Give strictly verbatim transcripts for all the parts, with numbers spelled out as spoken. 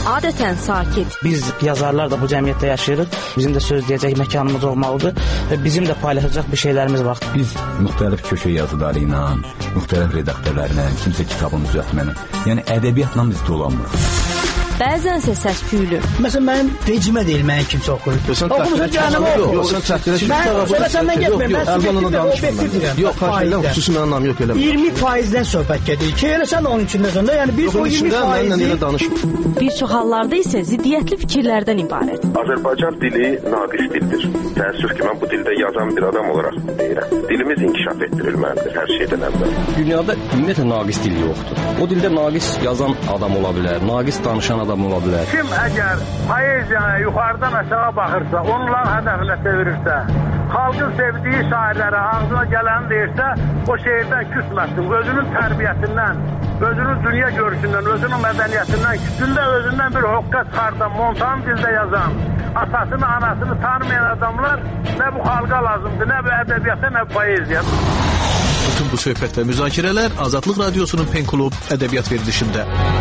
adətən sakit. Biz yazarlar da bu cəmiyyətdə yaşayırıq. Bizim də söz deyəcək məkanımız olmalıdır və bizim də paylaşacaq bir şeylərimiz var. Biz müxtəlif köşə yazıları ilə, müxtəlif redaktörlərlə, kimsə kitabını düzəltməni, yəni ədəbiyyatla biz dolanmırıq. Bəzənsə səs-küylü. Məsələn, mənim vecimə deyil, mənim kimsə oxuyur. Oxumuşa canım yox. Yox, sən çəkdirə ki, mən səndən getməyim, mən subjektiv, objektiv deyirəm. Yox, xahiş xüsusi mənim anlam yox elə. iyirmi faizdən söhbət gedir ki, elə sən onun içindəsən də, yəni bir o iyirmi faizi. Bir çox hallarda isə ziddiyyətli fikirlərdən ibarət. Azərbaycan dili naqis dildir. Təəssüf ki, mən bu dildə yazan bir adam olaraq deyirəm. Dilimiz inkişaf etdirilməlidir hər şeydən əvvəl. Dünyada ümumiyyətlə naqis dil yoxdur. O dildə naqis yazan adam ola bilər, naqis danışan adam ola bilər. Kim əgər poeziyaya yuxarıdan aşağı baxırsa, onların hədəfinə çevirirsə, xalqın sevdiyi şairlərə ağzına gələni deyirsə, o şeirdən küsməsin. Özünün tərbiyəsindən, özünün dünya görüşündən, özünün mədəniyyətindən, küsündə özündən bir hoqqa çıxardan, montan dildə yazan, atasını, anasını tanımayan adamlar nə bu xalqa lazımdır, nə bu ədəbiyyata, nə bu poeziya. Bütün bu söhbət və müzakirələr Azadlıq Radiosunun Pen Klub ədəbiyyat verilişində.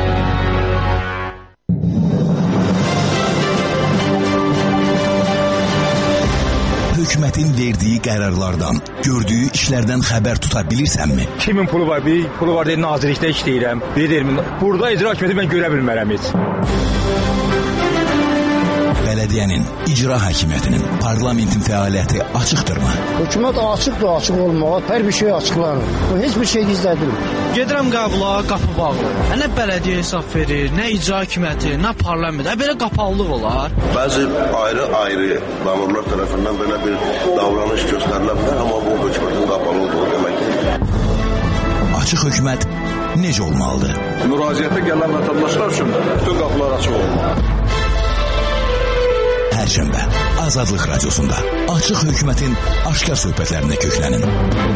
Hökumətin verdiyi qərarlardan, gördüyü işlərdən xəbər tuta bilirsənmi? Kimin pulu var? Bir pulu var deyil, nazirlikdə işləyirəm. Bir deyil, burada icra hakimiyyəti mən görə bilmərəm heç. Bələdiyyənin, icra hakimiyyətinin, parlamentin fəaliyyəti açıqdırmı? Hökumət açıqdır, açıq olmağa, hər bir şey açıqlanır. Bu heç bir şey gizlədilmir. Gedirəm qəbula, qapı bağlı. Nə bələdiyyə hesab verir, nə icra hakimiyyəti, nə parlament. Belə qapalılıq olar. Bəzi ayrı-ayrı məmurlar tərəfindən belə bir davranış göstərilə bilər, amma bu hökumətin qapalı olduğu deməkdir. Açıq hökumət necə olmalıdır? Müraciətə gələn vətəndaşlar üçün bütün qapılar açıq olmalıdır. Perşembe Azadlıq Radiosunda açıq hökumətin aşkar söhbətlərinə köklənin.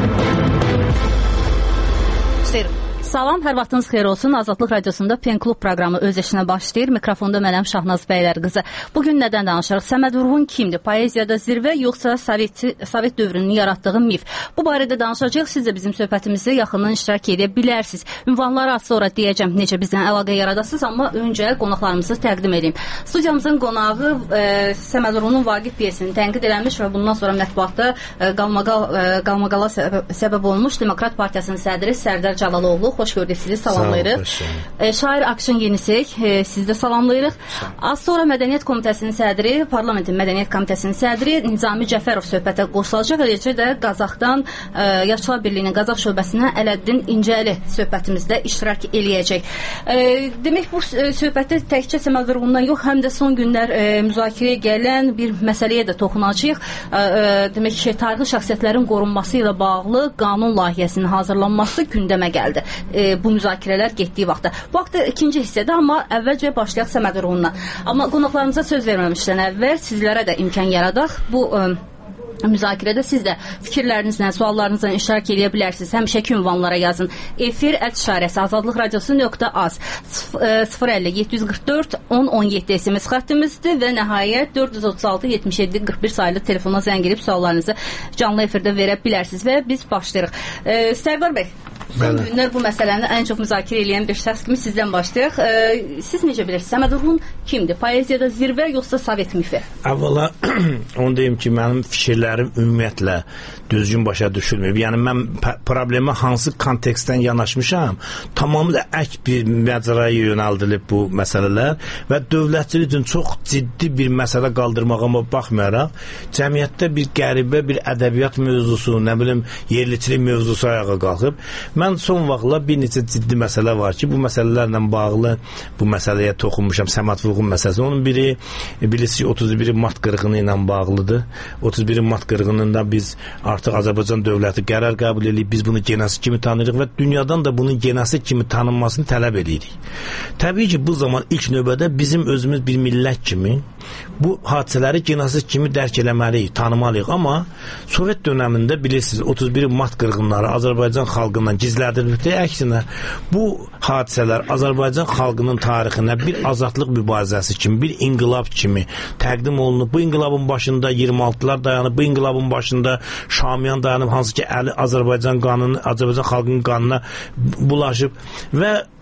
Salam, hər vaxtınız xeyir olsun. Azadlıq Radiosunda Pen Klub proqramı öz işinə başlayır. Mikrofonda mənəm Şahnaz Bəylər qızı. Bugün nədən danışırıq? Səməd Vurğun kimdir? Poeziyada zirvə yoxsa Sovet, Sovet dövrünün yaratdığı mif? Bu barədə danışacağıq. Siz də bizim söhbətimizi yaxından iştirak edə bilərsiniz. Ünvanları az sonra deyəcəm necə bizdən əlaqə yaradasınız, amma öncə qonaqlarımızı təqdim edeyim. Studiyamızın qonağı e, Səməd Vurğunun Vaqif piyesini tənqid eləmiş və bundan sonra mətbuatda e, qalmaqal, e, qalmaqala səbəb, səbəb olmuş Demokrat Partiyasının sədri Sərdar Cəlaloğlu. Xoş gördük sizi, salamlayırıq. E, şair Akşin Yenisek, e, sizi də salamlayırıq. Az sonra Mədəniyyət Komitəsinin sədri, Parlamentin Mədəniyyət Komitəsinin sədri Nizami Cəfərov söhbətə qoşulacaq. Eləcə də Qazaxdan e, Yaşlılar Birliyinin Qazax şöbəsindən Ələddin İncəli söhbətimizdə iştirak eləyəcək. E, demək bu söhbətdə təkcə Səməd Vurğundan yox, həm də son günlər e, müzakirəyə gələn bir məsələyə də toxunacağıq. E, e, demək ki, tarixi şəxsiyyətlərin qorunması ilə bağlı qanun layihəsinin hazırlanması gündəmə gəldi. E, bu müzakirələr getdiyi vaxtda. Bu haqda ikinci hissədə, amma əvvəlcə başlayaq Səməd Vurğundan. Amma qonaqlarımıza söz verməmişdən əvvəl sizlərə də imkan yaradaq. Bu e, müzakirədə siz də fikirlərinizlə, suallarınızla iştirak edə bilərsiniz. Həmişəki ünvanlara yazın. Efir ət işarəsi azadlıq radiosu nöqtə az sıfır əlli yeddi yüz qırx dörd on on yeddi S M S xəttimizdir və nəhayət dörd yüz otuz altı yetmiş yeddi qırx bir sayılı telefona zəng edib suallarınızı canlı efirdə verə bilərsiniz və biz başlayırıq. E, Sərdar bəy, son günlər bu məsələni ən çox müzakirə edən bir şəxs kimi sizdən başlayaq. E, siz necə bilirsiniz? Səməd Vurğun kimdir? Poeziyada zirvə yoxsa Sovet mifi? Əvvəla onu deyim ki, mənim fikirlərim ümumiyyətlə düzgün başa düşülmür. Yəni mən problemə hansı kontekstdən yanaşmışam, tamamilə ək bir məcraya yönəldilib bu məsələlər və dövlətçilik üçün çox ciddi bir məsələ qaldırmağıma baxmayaraq, cəmiyyətdə bir qəribə bir ədəbiyyat mövzusu, nə bilim, yerliçilik mövzusu ayağa qalxıb. Mən son vaxtlar bir neçə ciddi məsələ var ki, bu məsələlərlə bağlı bu məsələyə toxunmuşam, Səməd Vurğun məsələsi. Onun biri, bilirsiniz, otuz biri mart qırğını ilə bağlıdır. otuz biri mart qırğınında biz artıq Azərbaycan dövləti qərar qəbul edib, biz bunu genosid kimi tanıyırıq və dünyadan da bunun genosid kimi tanınmasını tələb edirik. Təbii ki, bu zaman ilk növbədə bizim özümüz bir millət kimi bu hadisələri genosid kimi dərk eləməliyik, tanımalıyıq. Amma Sovet dönəmində bilirsiniz, otuz biri mart qırğınları Azərbaycan xalqından gizlədilmişdi. Əksinə, bu hadisələr Azərbaycan xalqının tarixinə bir azadlıq mübarizəsi kimi, bir inqilab kimi təqdim olunub. Bu inqilabın başında iyirmi altılar dayanıb, bu inqilabın başında Şamiyan dayanıb, hansı ki, əli Azərbaycan qanını, Azərbaycan xalqının qanına bulaşıb və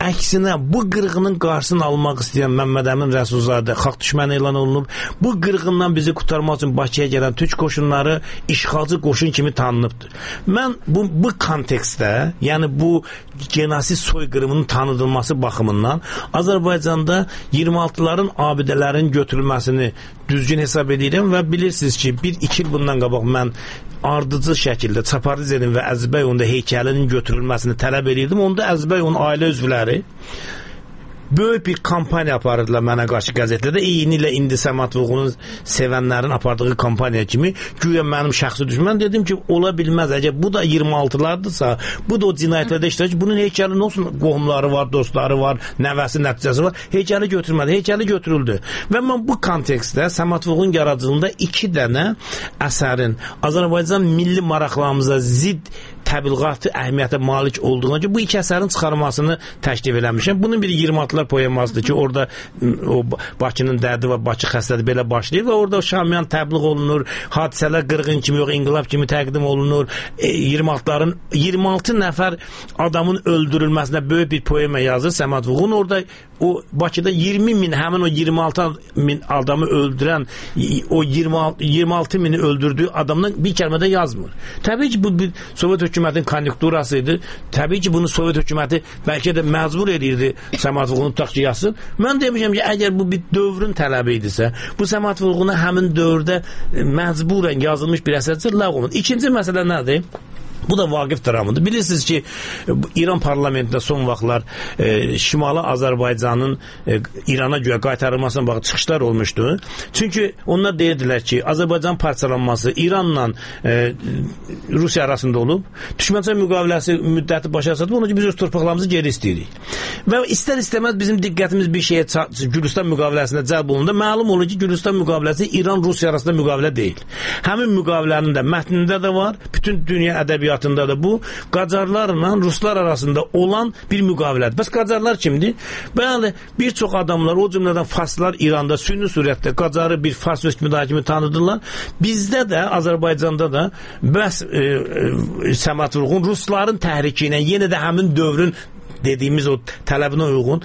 əksinə bu qırğının qarşısını almaq istəyən Məmməd Əmin Rəsulzadə xalq düşməni elan olunub. Bu qırğından bizi qurtarmaq üçün Bakıya gələn türk qoşunları işğalcı qoşun kimi tanınıbdır. Mən bu, bu kontekstdə, yəni bu genosid soyqırımının tanıdılması baxımından Azərbaycanda iyirmi altıların abidələrin götürülməsini düzgün hesab edirəm və bilirsiniz ki, bir iki il bundan qabaq mən ardıcı şəkildə Çaparizenin və Əzbəyonda heykəlinin götürülməsini tələb edirdim. Onda Əzbəyon ailə üzvləri böyük bir kampaniya aparırdılar mənə qarşı qəzetlərdə. Eyni ilə indi Səməd Vurğunun sevənlərin apardığı kampaniya kimi güya mənim şəxsi düşmən. Dedim ki, ola bilməz. Əgər bu da iyirmi altılardırsa, bu da o cinayətlərdə iştirak. Bunun heykəli nə olsun? Qohumları var, dostları var, nəvəsi, nəticəsi var. Heykəli götürmədi. Heykəli götürüldü. Və mən bu kontekstdə Səməd Vurğun yaradıcılığında iki dənə əsərin Azərbaycan milli maraqlarımıza zidd təbliğatı əhəmiyyətə malik olduğuna ki, bu iki əsərin çıxarılmasını təklif eləmişəm. Bunun biri iyirmi altılar poemasıdır ki, orada o Bakının dərdi və Bakı xəstəliyi belə başlayır və orada Şamiyan təbliğ olunur, hadisələr qırğın kimi yox, inqilab kimi təqdim olunur. E, iyirmi altıların iyirmi altı nəfər adamın öldürülməsinə böyük bir poema yazır Səməd Vurğun. Orada o Bakıda iyirmi min, həmin o iyirmi altı min adamı öldürən, o iyirmi altı mini öldürdüyü adamdan bir kəlmədə yazmır. Təbii ki, bu bir Sovet hökumətin konjunkturasıydı. Təbii ki, bunu Sovet hökuməti bəlkə də məcbur edirdi Səməd Vurğunu tutaq ki, yazsın. Mən demişəm ki, əgər bu bir dövrün tələbi idisə, bu Səməd Vurğuna həmin dövrdə məcburən yazılmış bir əsərdir, ləğv olunur. İkinci məsələ nədir? Bu da Vaqif dramıdır. Bilirsiniz ki, İran parlamentində son vaxtlar e, Şimali Azərbaycanın e, İrana görə qaytarılmasına bağlı çıxışlar olmuşdu. Çünki onlar deyirdilər ki, Azərbaycan parçalanması İranla e, Rusiya arasında olub. Düşmənçilik müqaviləsi müddəti başa çatıb, ona ki, biz öz torpaqlarımızı geri istəyirik. Və istər-istəməz bizim diqqətimiz bir şeyə Gürcüstan müqaviləsində cəlb olundu. Məlum olur ki, Gürcüstan müqaviləsi İran-Rusiya arasında müqavilə deyil. Həmin müqavilənin də mətnində də var, bütün dünya ədəbiyyatında da bu Qacarlarla Ruslar arasında olan bir müqavilədir. Bəs Qacarlar kimdir? Bəli, bir çox adamlar, o cümlədən Farslar İranda sünni surətdə Qacarı bir Fars hökmdarı kimi tanıdırlar. Bizdə də, Azərbaycanda da bəs e, e, Səməd Vurğun Rusların təhriki ilə yenə də həmin dövrün dediyimiz o tələbinə uyğun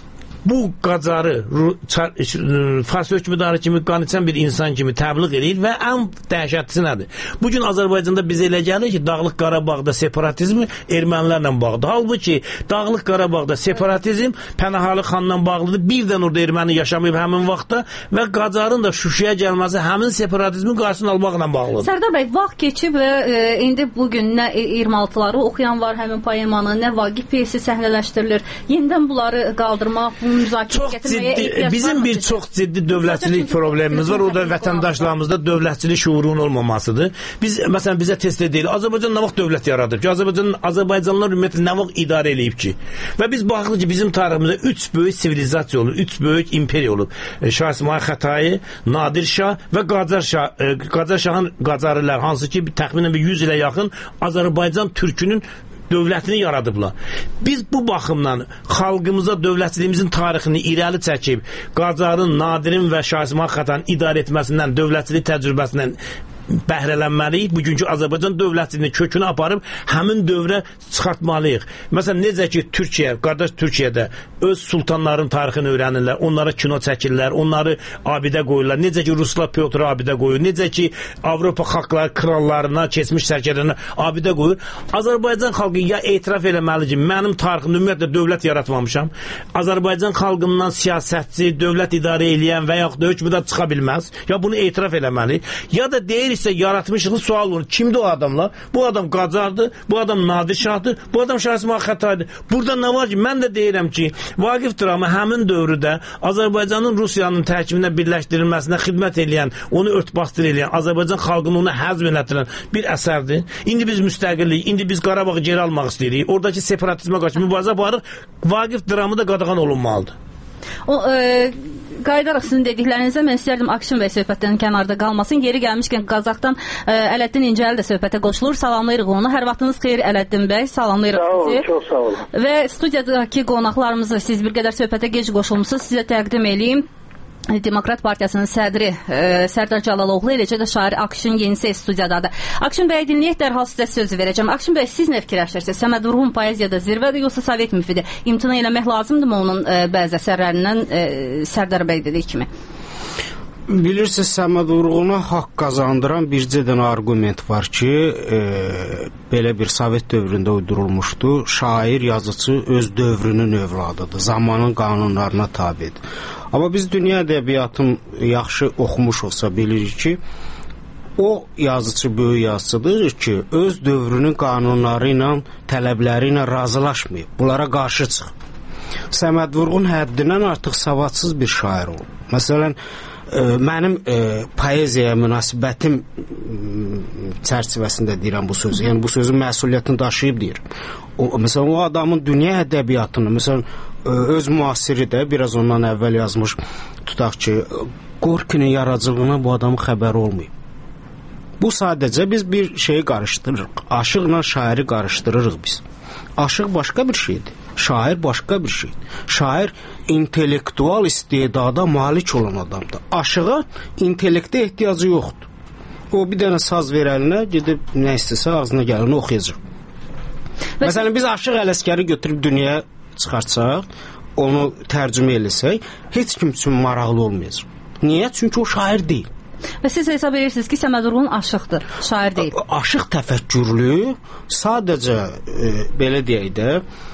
bu Qacarı Fars hökmdarı kimi qanıçan bir insan kimi təbliğ edir və ən dəhşətlisi nədir? Bugün Azərbaycanda bizə elə gəlir ki, Dağlıq Qarabağda separatizmi ermənilərlə bağlıdır. Halbuki Dağlıq Qarabağda separatizm Pənahəli xanla bağlıdır. Birdən orada erməni yaşamayıb həmin vaxtda və Qacarın da Şuşaya gəlməsi həmin separatizmin qarşısını almaqla bağlıdır. Sərdar bəy, vaxt keçib və e, indi bugün nə iyirmi altıları oxuyan var həmin poemanı, nə Vaqif piyesi səhnələşdirilir. Yenidən bunları qaldırmaq, Çox ciddi, bizim bir çox ciddi dövlətçilik problemimiz var. O da vətəndaşlarımızda dövlətçilik şuurunun olmamasıdır. Biz, məsələn, bizə test edilir. Azərbaycan nə vaxt dövlət yaradıb ki? Azərbaycan, Azərbaycanlılar ümumiyyətlə nə vaxt idarə eləyib ki? Və biz baxırıq ki, bizim tariximizdə üç böyük sivilizasiya olub, üç böyük imperiya olub. Şah İsmayıl Xətai, Nadir Şah və Qacar Şah. Qacar Şahın Qacarilər, hansı ki, təxminən bir yüz ilə yaxın Azərbaycan türkünün dövlətini yaradıblar. Biz bu baxımdan xalqımıza dövlətçiliyimizin tarixini irəli çəkib, Qacarın, Nadirin və Şah İsmayıl Xətainin idarə etməsindən, dövlətçilik təcrübəsindən bəhrələnməliyik. Bugünkü Azərbaycan dövlətçiliyinin kökünü aparıb həmin dövrə çıxartmalıyıq. Məsələn, necə ki, Türkiyə, qardaş Türkiyədə öz sultanların tarixini öyrənirlər, onlara kino çəkirlər, onları abidə qoyurlar. Necə ki, Ruslar Pyotr abidə qoyur, necə ki, Avropa xalqları krallarına, keçmiş sərkərdələrine abidə qoyur. Azərbaycan xalqı ya etiraf eləməli ki, mənim tariximdə ümumiyyətlə dövlət yaratmamışam. Azərbaycan xalqından siyasətçi, dövlət idarə edən və yaxud da hökmdar çıxa bilməz. Ya bunu etiraf eləməli. Ya da deyir ise yaratmışlığı sual olur. Kimdir o adamlar? Bu adam Qacardır, bu adam Nadir Şahdır, bu adam Şah İsmayıl Xətaidir. Burada nə var ki, mən də deyirəm ki, Vaqif dramı həmin dövrdə Azərbaycanın Rusiyanın tərkibinə birləşdirilməsinə xidmət edən, onu örtbasdır edən, Azərbaycan xalqını ona həzm elətdirən bir əsərdir. İndi biz müstəqillik, indi biz Qarabağı geri almaq istəyirik. Oradakı separatizmə qarşı mübarizə aparırıq. Vaqif dramı da qadağan olunmalıdır. O e, qayıdaraq sizin dediklərinizə mən istərdim Akşin bəy söhbətdən kənarda qalmasın. Yeri gəlmişkən Qazaxdan e, Ələddin İncəli də söhbətə qoşulur. Salamlayırıq onu. Hər vaxtınız xeyir Ələddin bəy. Salamlayırıq sağ olun, sizi. Çox sağ olun. Və studiyadakı qonaqlarımızı siz bir qədər söhbətə gec qoşulmusunuz. Sizə təqdim edeyim. Demokrat Partiyasının sədri e, Sərdar Cəlaloğlu, eləcə də şair Akşin Yenisi studiyadadır. Akşin bəy, dinləyək, dərhal sizə sözü verəcəm. Akşin bəy, siz nə fikirləşirsiniz? Səməd Vurğun poeziyada zirvədir, yoxsa Sovet müfidir? İmtina eləmək lazımdırmı onun e, bəzi əsərlərindən e, Sərdar bəy dediyi kimi? Bilirsiniz, Səməd Vurğuna haqq qazandıran bircə dənə argument var ki, e, belə bir Sovet dövründə uydurulmuşdu. Şair, yazıcı öz dövrünün övladıdır, zamanın qanunlarına tabidir. Amma biz dünya ədəbiyyatını yaxşı oxumuş olsa bilirik ki, o yazıcı böyük yazıcıdır ki, öz dövrünün qanunları ilə, tələbləri ilə razılaşmayıb, bunlara qarşı çıxıb. Səməd Vurğun həddindən artıq savadsız bir şair olub. Məsələn, e, mənim e, poeziyaya münasibətim çərçivəsində deyirəm bu sözü. Yəni bu sözün məsuliyyətini daşıyıb deyir. O, məsələn, o adamın dünya ədəbiyyatını, məsələn, öz müasiri də biraz ondan əvvəl yazmış, tutaq ki, Gorkinin yaradıcılığına bu adamın xəbəri olmayıb. Bu sadəcə biz bir şeyi qarışdırırıq. Aşıqla şairi qarışdırırıq biz. Aşıq başqa bir şeydir. Şair başqa bir şeydir. Şair intellektual istedada malik olan adamdır. Aşığa intellektə ehtiyacı yoxdur. O bir dənə saz verəlinə gedib nə istəsə ağzına gələni oxuyacaq. Məsələn, biz Aşıq Ələsgəri götürüb dünyaya çıxartsaq, onu tərcümə eləsək, heç kim üçün maraqlı olmayacaq. Niyə? Çünki o şair deyil. Və siz hesab edirsiniz ki, Səməd Vurğun aşıqdır, şair deyil. Aşıq təfəkkürlü, sadəcə e, belə deyək də,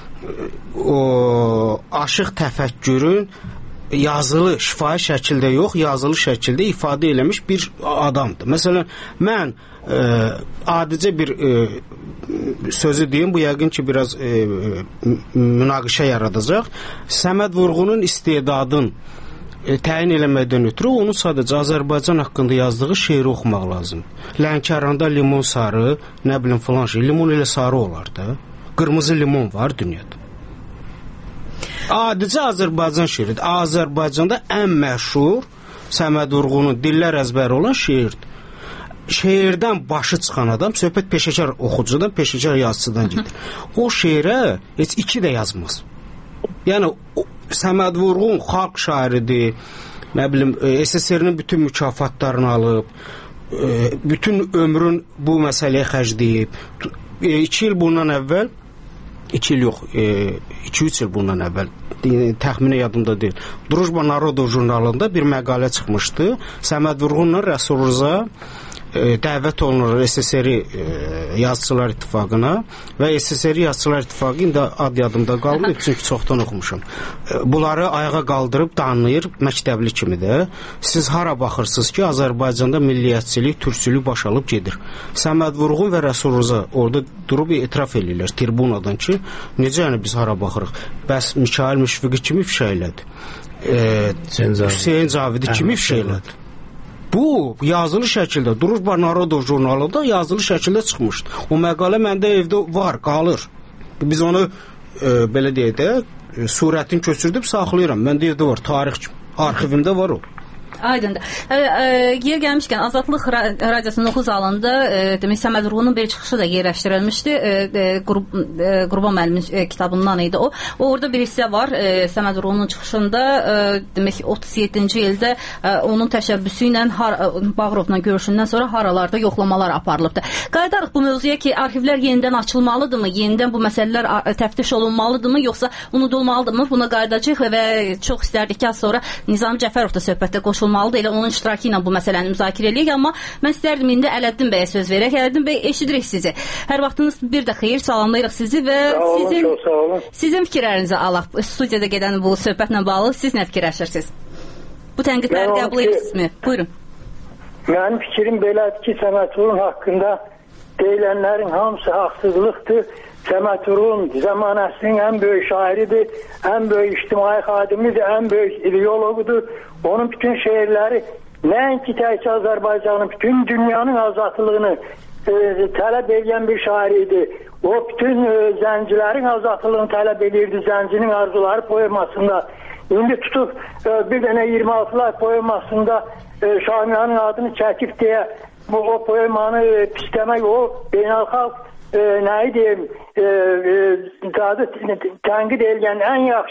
o aşıq təfəkkürün yazılı, şifahi şəkildə yox, yazılı şəkildə ifadə eləmiş bir adamdır. Məsələn, mən e, adicə bir e, sözü deyim, bu yəqin ki, biraz e, münaqişə yaradacaq. Səməd Vurğunun istedadın e, təyin eləməkdən ötürü onun sadəcə Azərbaycan haqqında yazdığı şeiri oxumaq lazımdır. Lənkəranda limon sarı, nə bilim filan şey, limon elə sarı olar da. Qırmızı limon var dünyada. Adicə Azərbaycan şeiridir. Azərbaycanda ən məşhur Səməd Vurğunun dillər əzbəri olan şeirdir. Şeirdən başı çıxan adam, söhbət peşəkar oxucudan, peşəkar yazıcıdan gedir. O şeirə heç iki də yazmaz. Yəni, Səməd Vurğun xalq şairidir, nə bilim, S S R-nin bütün mükafatlarını alıb, bütün ömrün bu məsələyə xərcləyib. İki il bundan əvvəl, iki il yox, iki üç il bundan əvvəl, təxmini yadımda deyil, Drujba Narodov jurnalında bir məqalə çıxmışdı. Səməd Vurğunla Rəsul Rza dəvət olunur S S R Yazıçılar İttifaqına və S S R Yazıçılar İttifaqı indi ad yadımda qalmır, çünki çoxdan oxumuşam. Bunları ayağa qaldırıb danlayır, məktəbli kimi də. Siz hara baxırsınız ki, Azərbaycanda milliyyətçilik, türkçülük baş alıb gedir. Səməd Vurğun və Rəsul Rza orada durub etiraf edirlər tribunadan ki, necə yəni biz hara baxırıq? Bəs Mikail Müşfiqi kimi ifşa elədi? E, Hüseyin Cavidi kimi ifşa elədi? Bu, yazılı şəkildə, Drujba Narodov jurnalında yazılı şəkildə çıxmışdı. O məqalə məndə evdə var, qalır. Biz onu, e, belə deyək də, e, surətini köçürdüb saxlayıram. Məndə evdə var, tarix kimi. Arxivimdə var o. Aydındır. E, e, yer gəlmişkən, Azadlıq Radiosunun oxu zalında e, demək, Səməd Vurğunun bir çıxışı da yerləşdirilmişdi. E, e, qrup, e, Qurban müəllimin e, kitabından idi o. O orada bir hissə var. E, Səməd Vurğunun çıxışında e, demək otuz yeddinci ildə e, onun təşəbbüsü ilə har, Bağırovla görüşündən sonra haralarda yoxlamalar aparılıbdı. Qayıdarıq bu mövzuya ki, arxivlər yenidən açılmalıdırmı? Yenidən bu məsələlər təftiş olunmalıdırmı? Yoxsa unudulmalıdırmı? Buna qayıdacağıq və çox istərdik ki, az sonra Nizami Cəfərov da söhbətdə qoşulmalıdır. Elə onun iştirakı ilə bu məsələni müzakirə eləyək, amma mən istərdim indi Ələddin bəyə söz verək. Ələddin bəy, eşidirik sizi. Hər vaxtınız bir də xeyir, salamlayırıq sizi və olun, sizin, sizin fikirlərinizi alaq. Studiyada gedən bu söhbətlə bağlı siz nə fikirləşirsiniz? Bu tənqidləri qəbul edirsinizmi? Buyurun. Mənim fikrim belədir ki, Səməd Vurğun haqqında deyilənlərin hamısı haqsızlıqdır. Səməd Vurğun zamanəsinin ən böyük şairidir, ən böyük ictimai xadimidir, ən böyük ideologudur. Onun bütün şeirləri nəinki təkcə Azərbaycanın, bütün dünyanın azadlığını e, tələb edən bir şair idi. O bütün e, zəncilərin azadlığını tələb edirdi, Zəncinin arzuları poemasında. İndi tutub e, bir dənə iyirmi altılar poemasında e, Şamiyanın adını çəkib deyə bu, o poemanı e, pisləmək, o beynəlxalq e, nəyi deyim, e, e, tənqid edilən ən yaxşı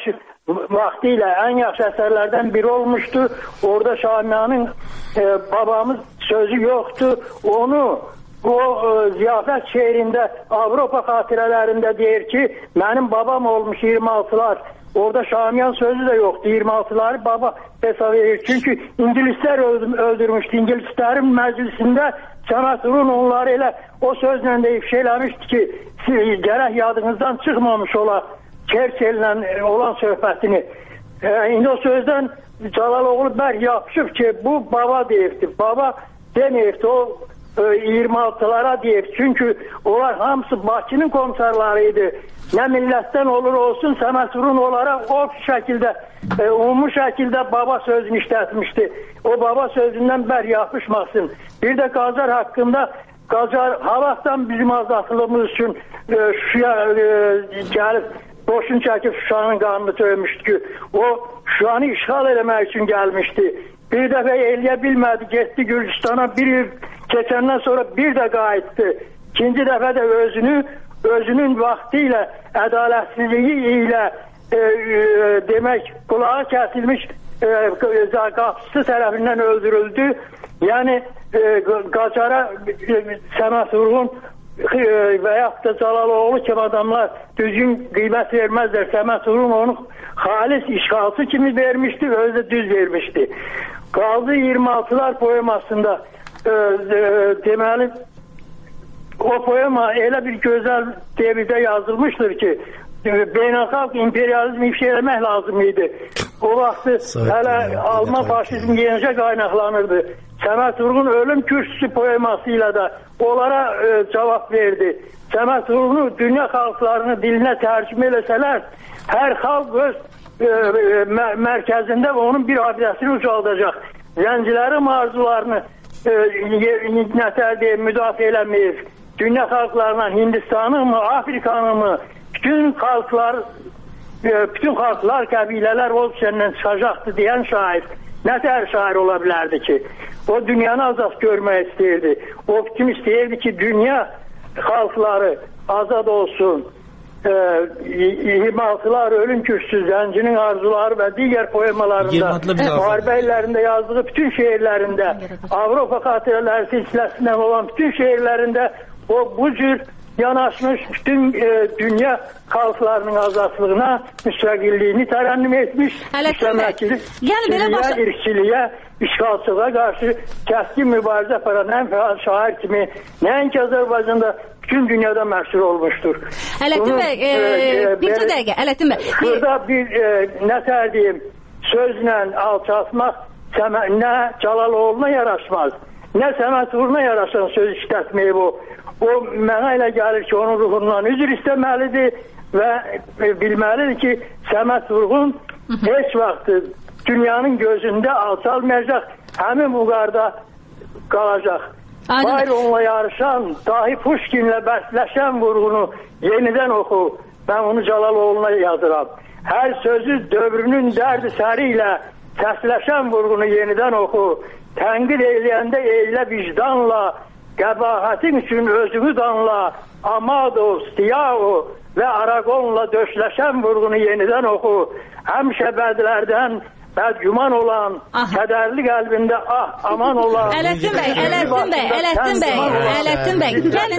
vaxtilə ən yaxşı əsərlərdən biri olmuşdu. Orada Şamiyanın e, babamız sözü yoxdur. Onu o e, ziyafət şeirində, Avropa xatirələrində deyir ki, mənim babam olmuş iyirmi altılar. Orada Şamiyan sözü də yoxdur. iyirmi altıları baba hesab edir. Çünki İngilislər öldürmüşdü. İngilislərin məclisində Səməd Vurğun onları elə o sözlə də ifşa eləmişdi ki, gərək yadınızdan çıxmamış ola Churchill'lə olan söhbətini. E, indi o sözdən Calaloğlu bərk yapışıb ki, bu baba deyibdi. Baba deməyibdi, o e, iyirmi altılara deyibdi. Çünki onlar hamısı Bakının komissarları idi. Nə millətdən olur olsun, Səməd Vurğun onlara o şəkildə, e, umumi şəkildə baba sözünü işlətmişdi. O baba sözündən bərk yapışmasın. Bir də Qacar haqqında, Qacar havaqdan bizim azadlığımız üçün e, Şuşaya e, gəlib, boşun çəkib Şuşanın qanını döymüşdü ki, o Şuşanı işğal eləmək üçün gəlmişdi. Bir dəfə eləyə bilmədi, getdi Gürcistana, bir il keçəndən sonra bir də qayıtdı. İkinci dəfə də özünü, özünün vaxtı ilə, ədalətsizliyi ilə e, e, demək, qulağı kəsilmiş e, qapısı tərəfindən öldürüldü. Yəni e, Qacara e, Səməd Vurğun və yaxud da Calaloğlu kimi adamlar düzgün qiymət verməzlər. Səməd Vurğun onu xalis işğalçı kimi vermişdi, özü də düz vermişdi. Qaldı iyirmi altılar poemasında e, e, deməli o poema elə bir gözəl devirdə yazılmışdır ki, beynəlxalq imperializmi ifşa eləmək lazım idi. O vaxtı hələ Alman faşizmi yenicə qaynaqlanırdı. Səməd Vurğun ölüm kürsüsü poeması ilə də onlara e, cavab verdi. Səməd Vurğunu dünya xalqlarını dilinə tərcümə eləsələr, hər xalq öz e, e, mərkəzində onun bir abidəsini ucaldacaq. Zəncilərin arzularını e, nətər deyib, müdafiə eləməyib. Dünya xalqlarından Hindistanı mı, Afrikanı mı, bütün xalqlar, e, bütün xalqlar, qəbilələr o səndən çıxacaqdı deyən şair. Nətər şair ola bilərdi ki? O dünyanı azad görmək istəyirdi. O kim istəyirdi ki, dünya xalqları azad olsun. E, iyirmi altılar ölüm kürsüsü, Zəncinin arzuları və digər poemalarında, müharibə illərində yazdığı bütün şeirlərində, Avropa xatirələri silsiləsindən olan bütün şeirlərində o bu cür yanaşmış bütün e, dünya xalqlarının azadlığına, müstəqilliyini tərənnüm etmiş, müstəmləkçiliyə, irkçiliyə, işğalçılığa qarşı kəskin mübarizə aparan ən fəal şair kimi nəinki Azərbaycanda bütün dünyada məşhur olmuşdur. Ələddin bəy, e, e, bircə dəqiqə, Ələddin bəy. Burada bir e, nətər deyim, sözlə alçaltmaq nə Calaloğlu'na yaraşmaz, nə Səməd Vurğuna yaraşan söz işlətməyib o. O mənə elə gəlir ki, onun ruhundan üzr istəməlidir və bilməlidir ki, Səməd Vurğun heç vaxt dünyanın gözündə alçalmayacaq, həmin vüqarda qalacaq. Bayraqla yarışan, dahi Puşkinlə bəsləşən Vurğunu yenidən oxu. Mən onu Calaloğlu'na yazıram. Hər sözü dövrünün dərdi səri ilə səsləşən Vurğunu yenidən oxu. Tənqid eləyəndə eylə vicdanla, qəbahatin üçün özünü danla, Amado, Stiao və Aragonla döşləşən Vurğunu yenidən oxu. Həmişə bədlərdən bədgüman olan, kədərli qəlbində ah, aman olan. Ələddin bəy, Ələddin bəy, Ələddin bəy, Ələddin bəy.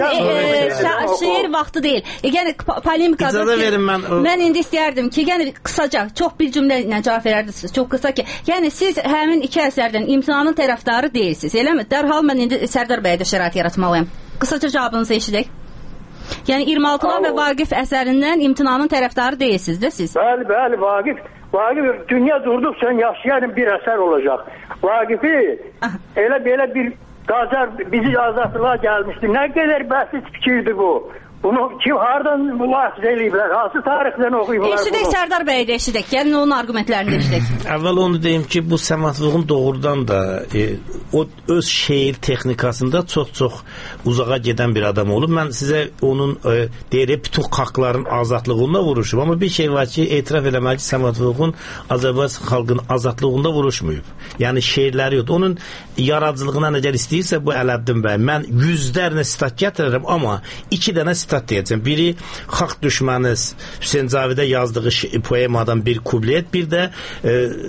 Gəlin, şeir vaxtı deyil. Yəni, polemikadır ki, mən indi istəyərdim ki, yəni, qısaca, çox bir cümlə ilə cavab verərdiniz, çox qısa ki, yəni, siz həmin iki əsərdən imtinanın tərəfdarı deyilsiniz, eləmi? Dərhal mən indi Sərdar bəyə də şərait yaratmalıyım. Qısaca cavabınızı eşidək. Yəni, iyirmi altılar və Vaqif əsərindən imtinanın tərəfdarı deyilsiniz də siz? Bəli, bəli, Vaqif. Vaqif, dünya durduqca yaşayan bir əsər olacaq. Vaqifi elə belə bir Qacar bizi azadlığa gəlmişdi. Nə qədər bəsit fikirdir bu. Bunu kim hardan mülahiz eləyiblər, hansı tarixdən oxuyublar eşidək, bunu? Sərdar bəyi də eşidək, gəlin onun argumentlərini eşidək. Əvvəl onu deyim ki, bu Səməd Vurğun doğrudan da e, o öz şeir texnikasında çox-çox uzağa gedən bir adam olub. Mən sizə onun e, deyirək, bütün xalqların azadlığında vuruşub. Amma bir şey var ki, etiraf eləməli ki, Səməd Vurğun Azərbaycan xalqının azadlığında vuruşmayıb. Yəni şeirləri yoxdur. Onun yaradıcılığına necə istəyirsə bu Ələddin bəy. Mən yüzlərlə sitat gətirirəm, amma iki dənə sitat sitat deyəcəm. Biri xalq düşmanı Hüseyn Cavidə yazdığı poemadan bir kublet, bir də e,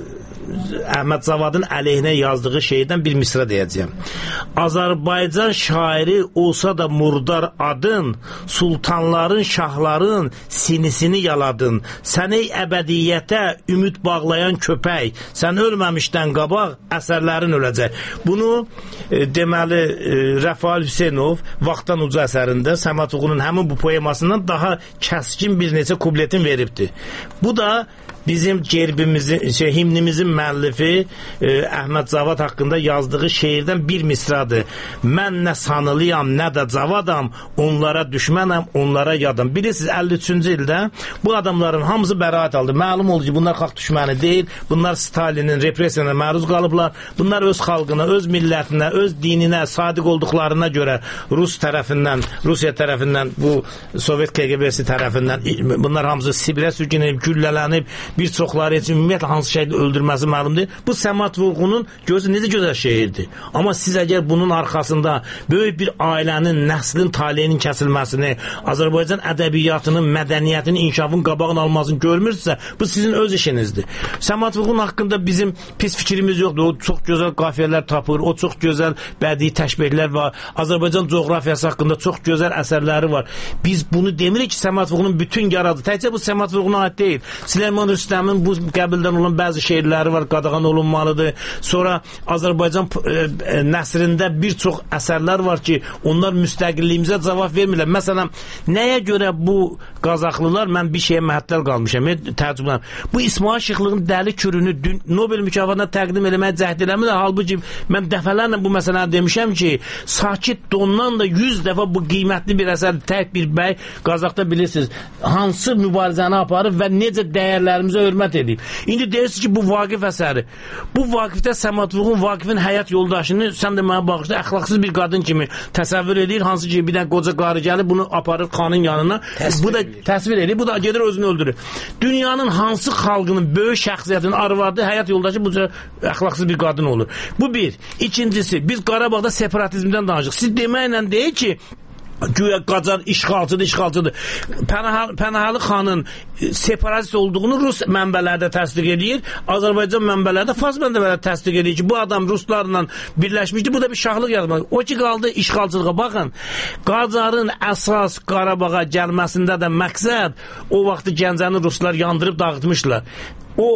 Əhməd Zavadın əleyhinə yazdığı şeydən bir misra deyəcəyəm. Azərbaycan şairi olsa da murdar adın, sultanların, şahların sinisini yaladın. Sən ey əbədiyyətə ümid bağlayan köpək, sən ölməmişdən qabaq əsərlərin öləcək. Bunu e, deməli e, Rəfail Hüseynov Vaxtdan Uca əsərində Səməd Vurğunun həmin bu poemasından daha kəskin bir neçə kubletin veribdir. Bu da bizim gerbimizin, şey, himnimizin müəllifi e, Əhməd Cavad haqqında yazdığı şeirdən bir misradır. Mən nə sanılıyam, nə də Cavadam, onlara düşmənəm, onlara yadam. Bilirsiniz, əlli üçüncü ildə bu adamların hamısı bəraət aldı. Məlum oldu ki, bunlar xalq düşməni deyil, bunlar Stalinin repressiyasına məruz qalıblar. Bunlar öz xalqına, öz millətinə, öz dininə sadiq olduqlarına görə Rus tərəfindən, Rusiya tərəfindən, bu Sovet K G B-si tərəfindən bunlar hamısı Sibirə sürgünlənib, güllələnib, bir çoxları üçün ümumiyyətlə hansı şəkildə öldürməsi məlumdur. Bu Səməd Vurğunun gözü necə gözəl şeirdir. Amma siz əgər bunun arxasında böyük bir ailənin, nəslin taleyinin kəsilməsini, Azərbaycan ədəbiyyatının, mədəniyyətinin, inkişafının qabağını almasını görmürsünüzsə, bu sizin öz işinizdir. Səməd Vurğun haqqında bizim pis fikrimiz yoxdur. O çox gözəl qafiyələr tapır, o çox gözəl bədii təşbehlər var. Azərbaycan coğrafiyası haqqında çox gözəl əsərləri var. Biz bunu demirik ki, Səməd Vurğunun bütün yaradı. Təkcə bu Səməd Vurğuna aid deyil. Süleyman Rüstəmin bu qəbildən olan bəzi şeirləri var, qadağan olunmalıdır. Sonra Azərbaycan e, e, nəsrində bir çox əsərlər var ki, onlar müstəqilliyimizə cavab vermirlər. Məsələn, nəyə görə bu Qazaxlılar, mən bir şeyə məhdəl qalmışam, təəccüblənəm. Bu İsmail Şıxlığın Dəli Kürünü dün Nobel mükafatına təqdim eləməyə cəhd eləmir. Halbuki mən dəfələrlə bu məsələni demişəm ki, Sakit Dondan da yüz dəfə bu qiymətli bir əsər, tək bir bəy Qazaxda bilirsiniz, hansı mübarizəni aparıb və necə dəyərlərimizə hörmət edib. İndi deyirsiniz ki, bu Vaqif əsəri. Bu Vaqifdə Səməd Vurğun Vaqifin həyat yoldaşını sən də mənə baxışda əxlaqsız bir qadın kimi təsəvvür edir. Hansı ki, bir dənə qoca qarı gəlir, bunu aparır xanın yanına. Təsvir bu da edir. təsvir edir. Bu da gedir özünü öldürür. Dünyanın hansı xalqının böyük şəxsiyyətinin arvadı, həyat yoldaşı bu cür əxlaqsız bir qadın olur. Bu bir. İkincisi, biz Qarabağda separatizmdən danışırıq. Siz deməklə deyir ki, güya Qacar işğalçıdır, işğalçıdır. Pənahalı, Pənahalı xanın separatist olduğunu Rus mənbələrdə təsdiq edir. Azərbaycan mənbələrdə, Fars mənbələrdə təsdiq edir ki, bu adam Ruslarla birləşmişdir. Bu da bir şahlıq yaratmaq. O ki, qaldı işğalçılığa. Baxın, Qacarın əsas Qarabağa gəlməsində də məqsəd o vaxtı Gəncəni Ruslar yandırıb dağıtmışlar. O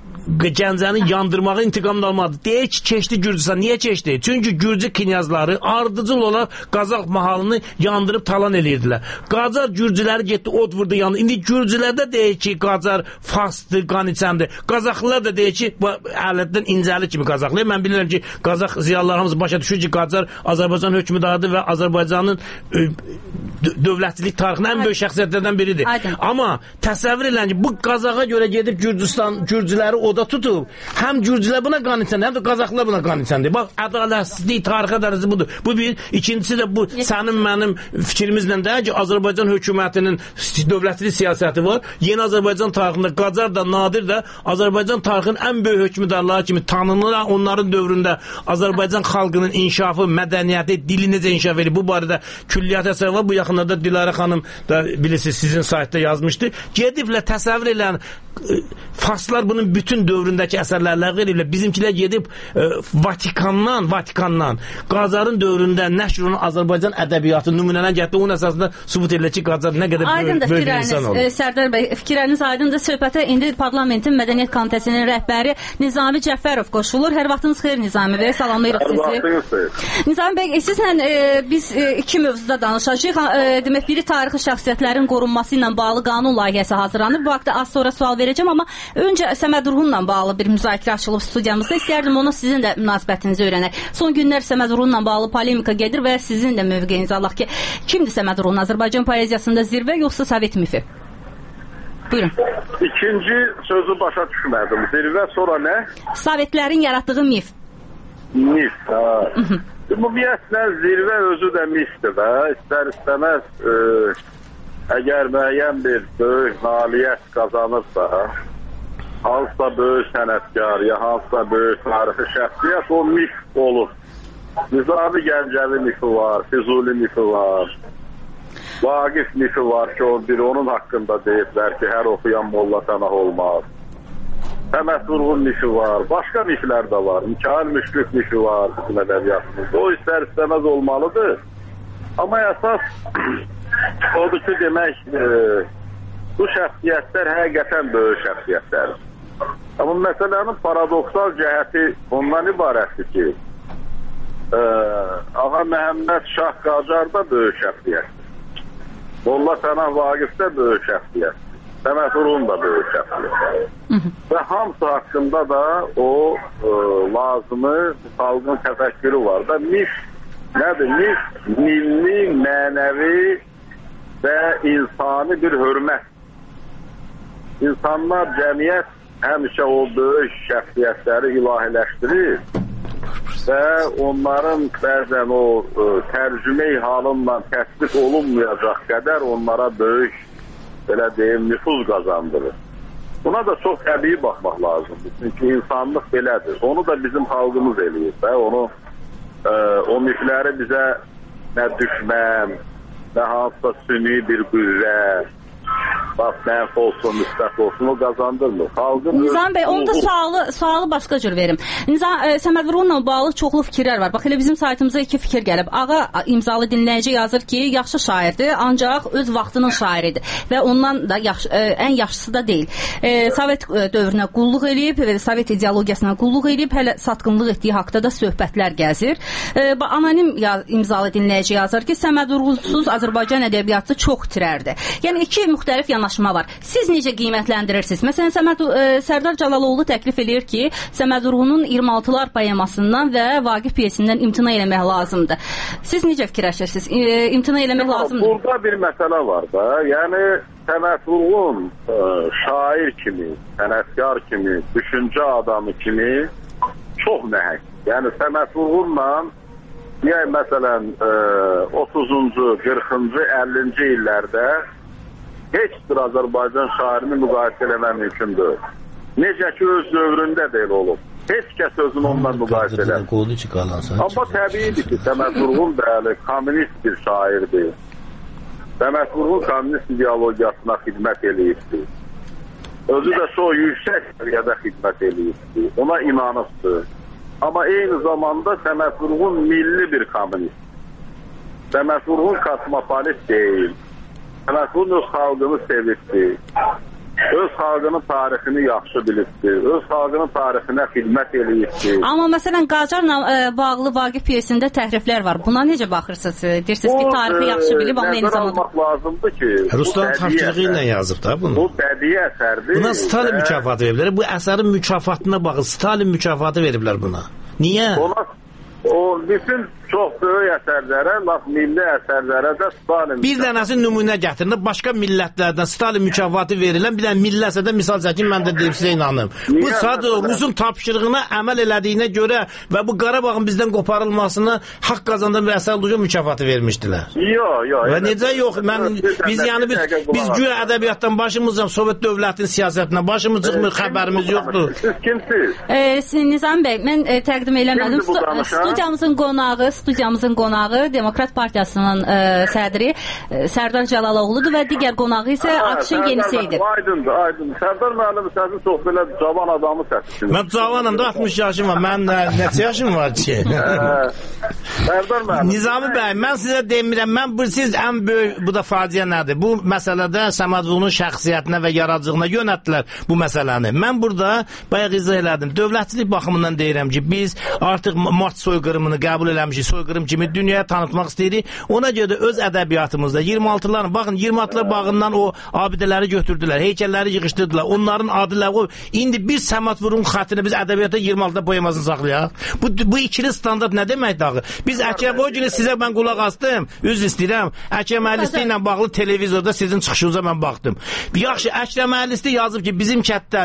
Gəncəni yandırmağı intiqamını almadı. Deyək ki, keçdi Gürcistan. Niyə keçdi? Çünki Gürcü knyazları ardıcıl olaraq Qazax mahalını yandırıb talan edirdilər. Qacar Gürcüləri getdi, od vurdu yandı. İndi Gürcülərdə deyək ki, Qacar Farsdır, Qaniçəndir. Qazaxlılar da deyək ki, ələtdən incəli kimi Qazaxlı. Mən bilirəm ki, Qazax ziyalılarımız başa düşür ki, Qacar Azərbaycan hökmdarıdır və Azərbaycanın dövlətçilik tarixinin ən böyük şəxsiyyətlərdən biridir. Aydın. Amma təsəvvür edin ki, bu Qazaxa görə gedib Gürcistan Gürcüləri oda tutub, həm Gürcülər buna qaniçəndir, həm də Qazaxlılar buna qaniçəndir. Bax, ədalətsizlik, tarixə dərəcəsi budur. Bu bir. İkincisi də bu sənin mənim fikrimizlə deyək ki, Azərbaycan hökumətinin dövlətçilik siyasəti var. Yeni Azərbaycan tarixində Qacar da, Nadir də Azərbaycan tarixinin ən böyük hökmdarları kimi tanınırlar. Onların dövründə Azərbaycan xalqının inkişafı, mədəniyyəti, dili necə inkişaf edir. Bu barədə külliyyat əsər var. Bu yaxınlarda Dilarə xanım da bilirsiniz, sizin saytda yazmışdı. Gediblə təsəvvür edən Farslar bunun bütün dövründəki əsərlərlə qeyriblə bizimkilər gedib e, Vatikandan, Vatikandan Qacarın dövründə nəşr olunan Azərbaycan ədəbiyyatı nümunələr gətirdi. Onun əsasında sübut edilir ki, Qacar nə qədər böyük, böyük bir insan oldu. Sərdar bəy, fikirləriniz aydındır. Söhbətə indi Parlamentin Mədəniyyət Komitəsinin rəhbəri Nizami Cəfərov qoşulur. Hər vaxtınız xeyir Nizami bəy, salamlayırıq sizi. Nizami bəy, sizlə e, biz e, iki mövzuda danışacağıq. E, demək, biri tarixi şəxsiyyətlərin qorunması ilə bağlı qanun layihəsi hazırlanır. Bu haqda az sonra sual verəcəm, amma öncə Səməd Vurğunla bağlı bir müzakirə açılıb studiyamızda. İstəyərdim ona sizin də münasibətinizi öyrənək. Son günlər Səməd Vurğunla bağlı polemika gedir və sizin də mövqeyinizi alaq ki, kimdir Səməd Vurğun? Azərbaycan poeziyasında zirvə yoxsa Sovet mifi? Buyurun. İkinci sözü başa düşmədim. Zirvə sonra nə? Sovetlərin yaratdığı mif. Mif, ha. Bu ümumiyyətlə zirvə özü də mifdir və istər istəməz e, əgər müəyyən bir böyük nailiyyət qazanırsa, hansısa böyük sənətkar ya hansısa böyük tarixi şəxsiyyət o mif olur. Nizami Gəncəvi mifi var, Füzuli mifi var. Vaqif mifi var ki, o biri onun haqqında deyiblər ki, hər oxuyan Molla Pənah olmaz. Səməd Vurğun mifi var, başqa miflər də var. Mikail Müşfiq mifi var bizim ədəbiyyatımızda. O istər istəməz olmalıdır. Amma əsas odur ki, demək, e, bu şəxsiyyətlər həqiqətən böyük şəxsiyyətlərdir. Amma məsələnin paradoksal cəhəti ondan ibarətdir ki, e, Ağa Məhəmməd Şah Qacar da böyük şəxsiyyətdir. Molla Pənah Vaqif də böyük şəxsiyyətdir. Səməd Vurğun da böyük şəxsiyyətdir. Və hamısı haqqında da o e, lazımı xalqın təfəkkürü var da. Mif nədir? Mif milli, mənəvi və insani bir hörmət. İnsanlar, cəmiyyət həmişə o böyük şəxsiyyətləri ilahiləşdirir və onların bəzən o e, tərcümə halından təsdiq olunmayacaq qədər onlara böyük, belə deyim, nüfuz qazandırır. Buna da çox təbii baxmaq lazımdır. Çünki insanlıq belədir. Onu da bizim xalqımız eləyir və onu e, o mifləri bizə nə düşmən, nə hansısa süni bir qüvvə, bax, mənf olsun, müstəq olsun, o qazandırmır. Xalqın Nizam bəy, onda sualı, sualı başqa cür verim. Nizam, e, Səməd Vurğunla bağlı çoxlu fikirlər var. Bax, elə bizim saytımıza iki fikir gəlib. Ağa imzalı dinləyici yazır ki, yaxşı şairdir, ancaq öz vaxtının şairidir və ondan da yaxşı, e, ən yaxşısı da deyil. E, Sovet dövrünə qulluq eləyib, və Sovet ideologiyasına qulluq eləyib, hələ satqınlıq etdiyi haqda da söhbətlər gəzir. E, anonim yaz, imzalı dinləyici yazır ki, Səməd Vurğunsuz Azərbaycan ədəbiyyatı çox itirərdi. Yəni, iki müxtəlif yanaşma var. Siz necə qiymətləndirirsiniz? Məsələn, Səməd, e, Sərdar Cəlaloğlu təklif edir ki, Səməd Vurğunun iyirmi altılar poemasından və Vaqif piyesindən imtina eləmək lazımdır. Siz necə fikirləşirsiniz? E, imtina eləmək lazımdır? Burada bir məsələ var da. Yəni, Səməd Vurğun e, şair kimi, sənətkar kimi, düşüncə adamı kimi çox nəhəng. Yəni, Səməd Vurğunla deyək, məsələn, e, otuzuncu, qırxıncı, əllinci illərdə heç bir Azərbaycan şairini müqayisə eləmək mümkündür. Necə ki, öz dövründə deyil olub. Heç kəs özünü ondan müqayisə eləmir. Amma təbiidir ki, Səməd Vurğun bəli, kommunist bir şairdir. Səməd Vurğun kommunist ideologiyasına xidmət eləyibdir. Özü də çox yüksək səviyyədə xidmət eləyibdir. Ona inanıbdır. Amma eyni zamanda Səməd Vurğun milli bir kommunist. Səməd Vurğun kosmopolit deyil. Səməd Vurğun öz xalqını sevibdir. Öz xalqının tarixini yaxşı bilibdir. Öz xalqının tarixinə xidmət eləyibdir. Amma məsələn, Qacarla e, bağlı Vaqif piyesində təhriflər var. Buna necə baxırsınız? Deyirsiniz ki, tarixi yaxşı bilib, amma eyni zamanda... almaq lazımdır ki... Ruslan tapşırığı ilə yazıb da bunu. Bu bədii əsərdir. Buna Stalin və... mükafatı veriblər. Bu əsərin mükafatına baxın. Stalin mükafatı veriblər buna. Niyə? Ona... O bütün çox böyük əsərlərə, laf milli əsərlərə də Stalin... Bir dənəsi nümunə gətirin, başqa millətlərdən Stalin mükafatı verilən bir dənə milli əsərdə misal çəkin, mən də deyib sizə inanım. Bu sadəcə Rusun tapşırığına əməl elədiyinə görə və bu Qarabağın bizdən qoparılmasına haqq qazandan bir əsər olunca mükafatı vermişdilər. Yox, yox. Və necə yox? Mən, biz yəni biz, biz güya ədəbiyyatdan başımızla Sovet dövlətinin siyasətinə başımız çıxmır, xəbərimiz yoxdur. Siz kimsiz? E, Nizam bəy, mən e, təqdim eləmədim. Studiyamızın qonağı, studiyamızın qonağı Demokrat Partiyasının e, sədri e, Sərdar Cəlaloğludur və digər qonağı isə Akşin Yenisi idi. Aydındır, aydındır. Sərdar müəllim səsi çox belə cavan adamı səsi. Mən cavanım da, altmış yaşım var. Mən neçə yaşım var ki? Sərdar müəllim. Nizami bəy, mən sizə demirəm, mən bu siz ən böyük, bu da faciə nədir? Bu məsələdə Səməd Vurğunun şəxsiyyətinə və yaradıcılığına yönəltdilər bu məsələni. Mən burada bayaq izah elədim. Dövlətçilik baxımından deyirəm ki, biz artıq Mart soyqırımını qəbul eləmişik, soyqırım kimi dünyaya tanıtmaq istəyirik. Ona görə də öz ədəbiyyatımızda iyirmi altıların, baxın iyirmi altılar bağından o abidələri götürdülər, heykəlləri yığışdırdılar. Onların adıyla o indi bir Səməd Vurğun xəttini biz ədəbiyyata iyirmi altıda poemasını saxlayaq. Bu bu ikili standart nə deməkdir axı? Biz Əkrəm o günü sizə mən qulaq asdım. Üzr istəyirəm. Əkrəm Əhlisti ilə bağlı televizorda sizin çıxışınıza mən baxdım. Yaxşı, Əkrəm Əhlisti yazıb ki, bizim kənddə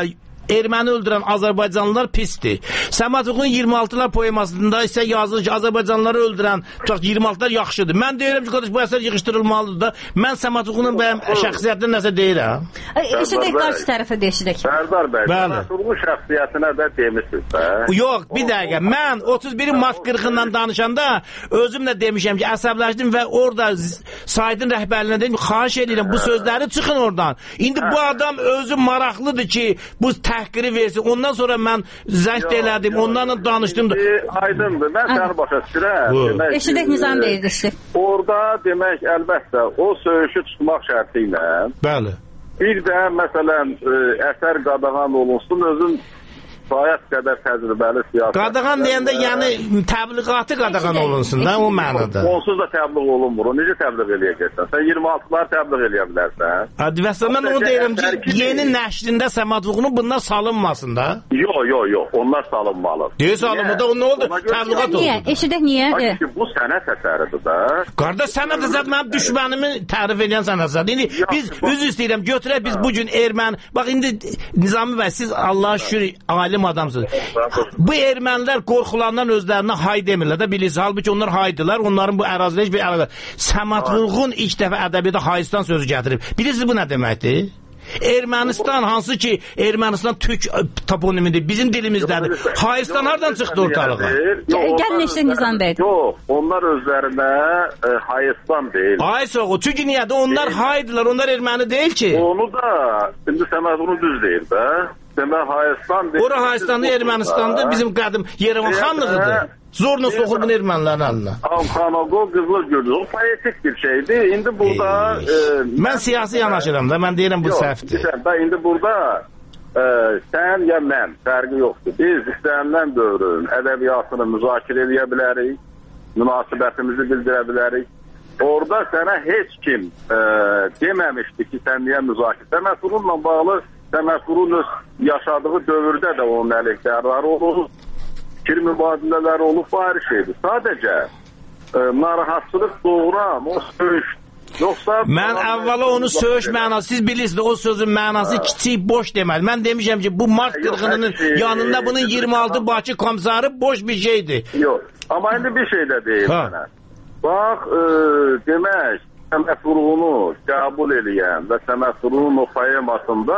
erməni öldürən Azərbaycanlılar pisdir. Səməd Vurğunun iyirmi altılar poemasında isə yazılır ki, Azərbaycanlıları öldürən iyirmi altılar yaxşıdır. Mən deyirəm ki, qardaş, bu əsər yığışdırılmalıdır da. Mən Səməd Vurğunun bəyəm şəxsiyyətini nəsə deyirəm. Eşidək, qarşı tərəfə də eşidək. Sərdar bəy, Səməd Vurğun şəxsiyyətinə də demişsiniz də. Yox, bir dəqiqə. Mən otuz bir mart qırxından danışanda özüm də demişəm ki, əsəbləşdim və orada saytın rəhbərliyinə dedim, xahiş edirəm, bu sözləri çıxın oradan. İndi bu adam özü maraqlıdır ki, bu təhqiri versin. Ondan sonra mən zəng elədim, onlarla danışdım da. Aydındır, mən səni başa düşürəm. Eşidək Nizam Bey edirsin. Orada demək, əlbəttə, o söyüşü tutmaq şərti ilə. Bəli. Bir də, məsələn, əsər qadağan olunsun, özün sayət qədər təcrübəli siyasət. Qadağan deyəndə, yəni təbliğatı qadağan olunsun da, o mənada. Onsuz da təbliğ olunmur. O necə təbliğ eləyəcəksən? Sən iyirmi altıları təbliğ eləyə bilərsən. Vəsə, mən onu deyirəm ki, yeni nəşrində Səməd Vurğunun bunlar salınmasın da. Yox, yox, yox. Onlar salınmalı. Deyil salınmalı da, o nə oldu? Təbliğat oldu. Niyə? Eşidək, niyə? Çünki bu sənət əsəridir da. Qardaş, sənət əsəri mənim düşmənimi tərif edən sənət əsəri. İndi biz, üzr istəyirəm, götürək biz bugün erməni. Bax, indi Nizami bəy, siz Allah'a şükür alim adamsınız. Bu ermənilər qorxulandan özlərinə hay demirlər də, bilirsiniz. Halbuki onlar haydılar, onların bu ərazilə heç bir əlaqə. Səməd Vurğun ilk dəfə ədəbiyyata Hayıstan sözü gətirib. Bilirsiniz bu nə deməkdir? Ermənistan, hansı ki Ermənistan türk toponimidir, bizim dilimizdədir. Hayıstan hardan çıxdı ortalığa? Gəlin eşitək Nizam Bey. Yox, onlar özlərinə e, Hayıstan deyil. Ay soğu, çünki niyə də onlar haydılar, onlar erməni deyil ki. Onu da, indi Səməd bunu düz deyil də. Demək Hayıstan deyil. Ora Hayıstan'da Ermənistan'da bizim qədim Yerevan xanlığıdır. Zorla soxur bunu ermənilərin əlinə. Xanagol qızıl gördü. O poetik bir şeydir. İndi burada... E, mən siyasi yanaşıram da, mən deyirəm bu səhvdir. İndi burada e, sən ya mən, fərqi yoxdur. Biz istənilən dövrün ədəbiyyatını müzakirə edə bilərik, münasibətimizi bildirə bilərik. Orada sənə heç kim e, deməmişdi ki, sən niyə müzakirə. Səməd Vurğunla bağlı Səməd Vurğun yaşadığı dövrdə də onun əleyhdarları olur. Fikir mübadilələri olub, bu ayrı şeydir. Sadəcə e, narahatçılıq doğuran o söyüş. Yoxsa... Mən əvvəla onu söyüş mənası, siz bilirsiniz, o sözün mənası kiçik, boş deməli. Mən demişəm ki, bu Mart qırğınının yanında bunun iyirmi altı Bakı komissarı boş bir şeydir. Yox, amma indi bir şey də deyim sənə. Bax, e, demək, Səməd Vurğunu qəbul eləyən və Səməd Vurğunun o poemasında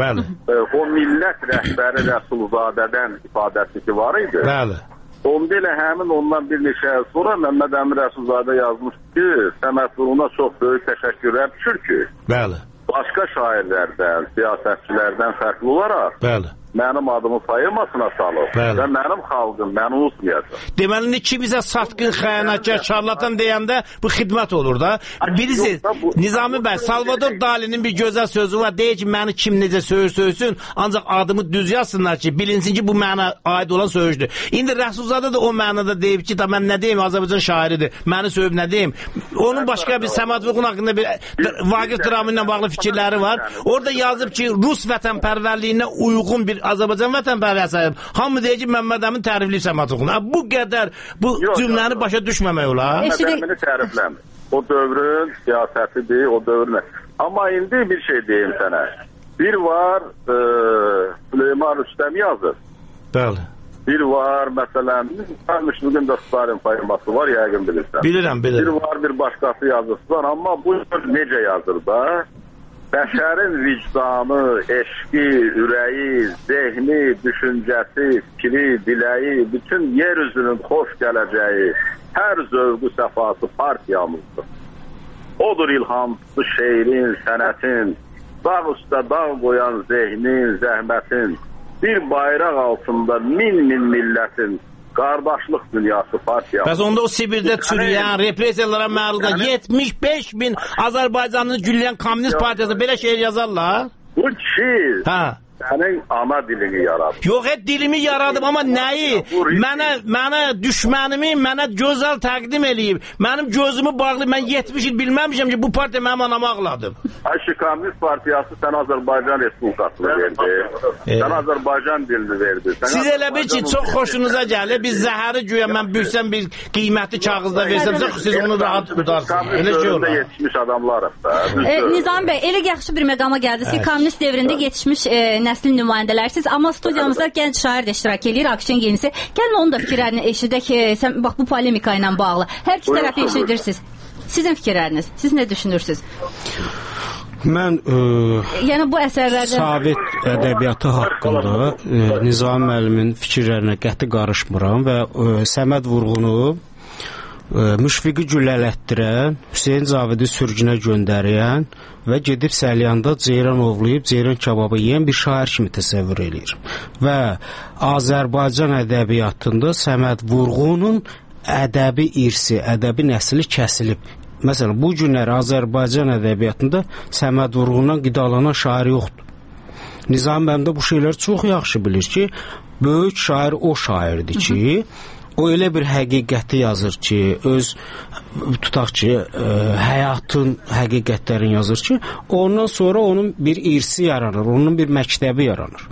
e, o millət rəhbəri Rəsulzadədən ifadəsi ki var idi. Bəli. Onda elə həmin ondan bir neçə il sonra Məmməd Əmin Rəsulzadə yazmış ki, Səməd Vurğuna çox böyük təşəkkürlər düşür ki, bəli, başqa şairlərdən, siyasətçilərdən fərqli olaraq, bəli, mənim adımı poemasına salıb bəli, və mənim xalqım məni unutmayacaq. Deməli ki, bizə satqın, xəyanətkar, şarlatan deyəndə bu xidmət olur da. Bilirsiniz, Nizami bəy, Salvador Dali'nin bir gözəl sözü var. Deyir ki, məni kim necə söyür söysün, ancaq adımı düz yazsınlar ki, bilinsin ki, bu mənə aid olan söyüşdür. İndi Rəsulzadə də o mənada deyib ki, mən nə deyim, Azərbaycan şairidir, məni söyüb nə deyim. Onun başqa bir Səməd Vurğun haqqında bir Vaqif Dramı ilə bağlı fikirləri var. Orada yazıb ki, Rus vətənpərvərliyinə uyğun bir Azərbaycan vətənpərvəri sahib. Hamı deyir ki, Məmməd Əmin tərifləyib Səməd Vurğunu. Bu qədər bu cümləni başa düşməmək olar. Məmməd Əmini tərifləmir. O dövrün siyasətidir, o dövrün. Amma indi bir şey deyim sənə. Bir var e, Süleyman Rüstəm yazır. Bəli. Bir var, məsələn, Müşfiqin də Stalin poeması var, yəqin bilirsən. Bilirəm, bilirəm. Bir var, bir başqası yazısı var, amma bu necə yazır da? Bəşərin vicdanı, eşqi, ürəyi, zehni, düşüncəsi, fikri, diləyi, bütün yeryüzünün xoş gələcəyi, hər zövqü səfası partiyamızdır. Odur ilhamçısı şeirin, sənətin, dağ üstə dağ qoyan zehnin, zəhmətin, bir bayraq altında min min millətin, qardaşlıq dünyası partiyası. Bəs onda o Sibirdə çürüyən, represiyalara məruz qalan yetmiş beş min Azərbaycanını gülləyən Komünist Partiyası belə şeir yazarlar? Bu kişi hə. Sənin ana dilini yaradır. Yox, et dilimi yaradım, amma nəyi? Mənə, mənə düşmənimi mənə gözəl təqdim eləyib. Mənim gözümü bağlı, mən yetmiş il bilməmişəm ki, bu partiya mənim anamı ağladım. Ayşi Komünist Partiyası sən Azərbaycan Respublikasını verdi. E. Sən Azərbaycan dilini verdi. Sən siz elə bir ki, çox xoşunuza gəlir. Biz zəhəri güya mən büksəm bir qiymətli kağızda versəm, siz onu rahat tutarsınız. Elə şey olur. Yetişmiş adamlarıq da. E, Nizam bəy, elə yaxşı bir məqama gəldiniz ki, evet. Komünist devrində yetişmiş e, nəslin nümayəndələrisiz, amma studiyamızda gənc şair də iştirak edir, Akşin Genisi. Gəlin onun da fikirlərini eşidək, sən bax bu polemika ilə bağlı. Hər iki tərəfi eşidirsiniz. Sizin fikirləriniz, siz nə düşünürsünüz? Mən e, yəni bu əsərlərdə Sovet ədəbiyyatı haqqında e, Nizami müəllimin fikirlərinə qəti qarışmıram və e, Səməd Vurğunu e, Müşfiqi güllələtdirən, Hüseyn Zavidi sürgünə göndərən və gedib Səlyanda ceyran ovlayıb ceyran kebabı yeyən bir şair kimi təsəvvür edir. Və Azərbaycan ədəbiyyatında Səməd Vurğunun ədəbi irsi, ədəbi nəsli kəsilib. Məsələn, bu günləri Azərbaycan ədəbiyyatında Səməd Vurğundan qidalanan şair yoxdur. Nizami müəllim də bu şeyləri çox yaxşı bilir ki, böyük şair o şairdir ki, o elə bir həqiqəti yazır ki, öz tutaq ki, ə, həyatın həqiqətlərini yazır ki, ondan sonra onun bir irsi yaranır, onun bir məktəbi yaranır.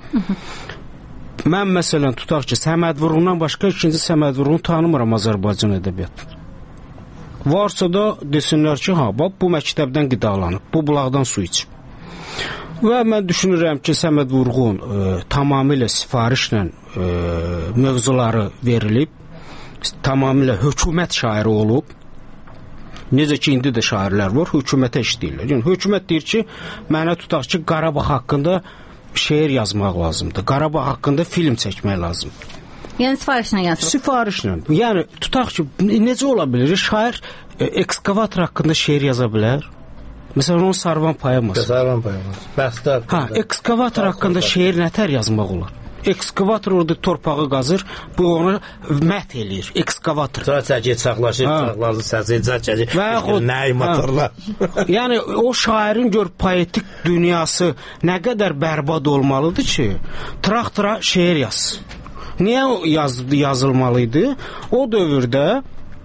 Mən məsələn tutaq ki, Səməd Vurğundan başqa ikinci Səməd Vurğunu tanımıram Azərbaycan ədəbiyyatında. Varsa da desinlər ki, ha, bax, bu məktəbdən qidalanıb, bu bulaqdan su içib. Və mən düşünürəm ki, Səməd Vurğun e, tamamilə sifarişlə e, mövzuları verilib, tamamilə hökumət şairi olub. Necə ki, indi də şairlər var, hökumətə işləyirlər. Yəni, hökumət deyir ki, mənə tutaq ki, Qarabağ haqqında şeir yazmaq lazımdır, Qarabağ haqqında film çəkmək lazımdır. Yəni sifarişlə yazılır. Sifarişlə. Yəni tutaq ki, necə ola bilər? Şair e, ekskavator haqqında şeir yaza bilər. Məsələn, onun Sarvan poeması. Sarvan poeması. Bəstər. Ha, ekskavator haqqında şeir nətər yazmaq olar? Ekskavator orada torpağı qazır, bu onu mət eləyir. Ekskavator. Sonra çəkir, çaqlaşır, çaqlarını səsi çəkir. Və yaxud nəyi motorlar. Yəni o şairin gör poetik dünyası nə qədər bərbad olmalıdır ki, traktora şeir yazsın. Niyə yaz, yazılmalıydı? O dövrdə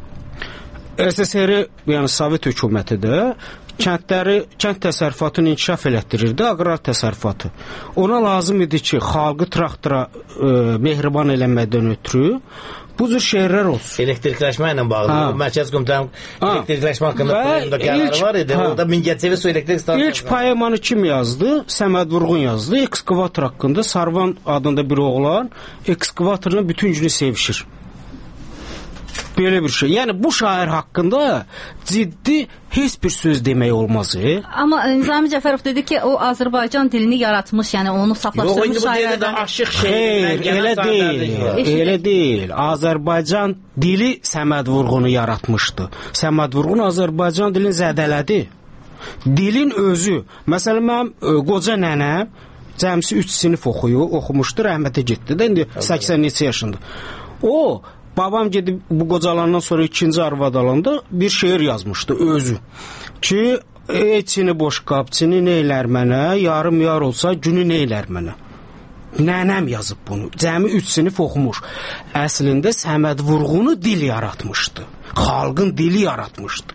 S S R-i, yəni Sovet hökuməti də kəndləri, kənd təsərrüfatını inkişaf elətdirirdi, aqrar təsərrüfatı. Ona lazım idi ki, xalqı traktora e, mehriban eləməkdən ötürü bu cür şeirlər olsun. Elektrikləşmə ilə bağlı. Mərkəz Komitənin elektrikləşmə haqqında proqramda qərarı var idi. Ha. Orada Mingəçevi su elektrik stansiyası. İlk poemanı kim yazdı? Səməd Vurğun yazdı. Ekskavator haqqında Sarvan adında bir oğlan ekskavatorla bütün günü sevişir. Belə bir şey. Yəni bu şair haqqında ciddi heç bir söz demək olmaz. E? Amma Nizami Cəfərov dedi ki, o Azərbaycan dilini yaratmış, yəni onu saflaşdırmış şairlərdən. Xeyr, elə deyil. Elə deyil. Azərbaycan dili Səməd Vurğunu yaratmışdı. Səməd Vurğun Azərbaycan dilini zədələdi. Dilin özü. Məsələn, mənim qoca nənəm cəmsi üç sinif oxuyub, oxumuşdu, rəhmətə getdi də, indi səksən neçə yaşında. O babam gedib bu qocalandan sonra ikinci arvad alanda bir şeir yazmışdı özü. Ki, içini boş qapçını neylər mənə, yarım yar olsa günü neylər mənə. Nənəm yazıb bunu. Cəmi üç sinif oxumuş. Əslində Səməd Vurğunu dil yaratmışdı. Xalqın dili yaratmışdı.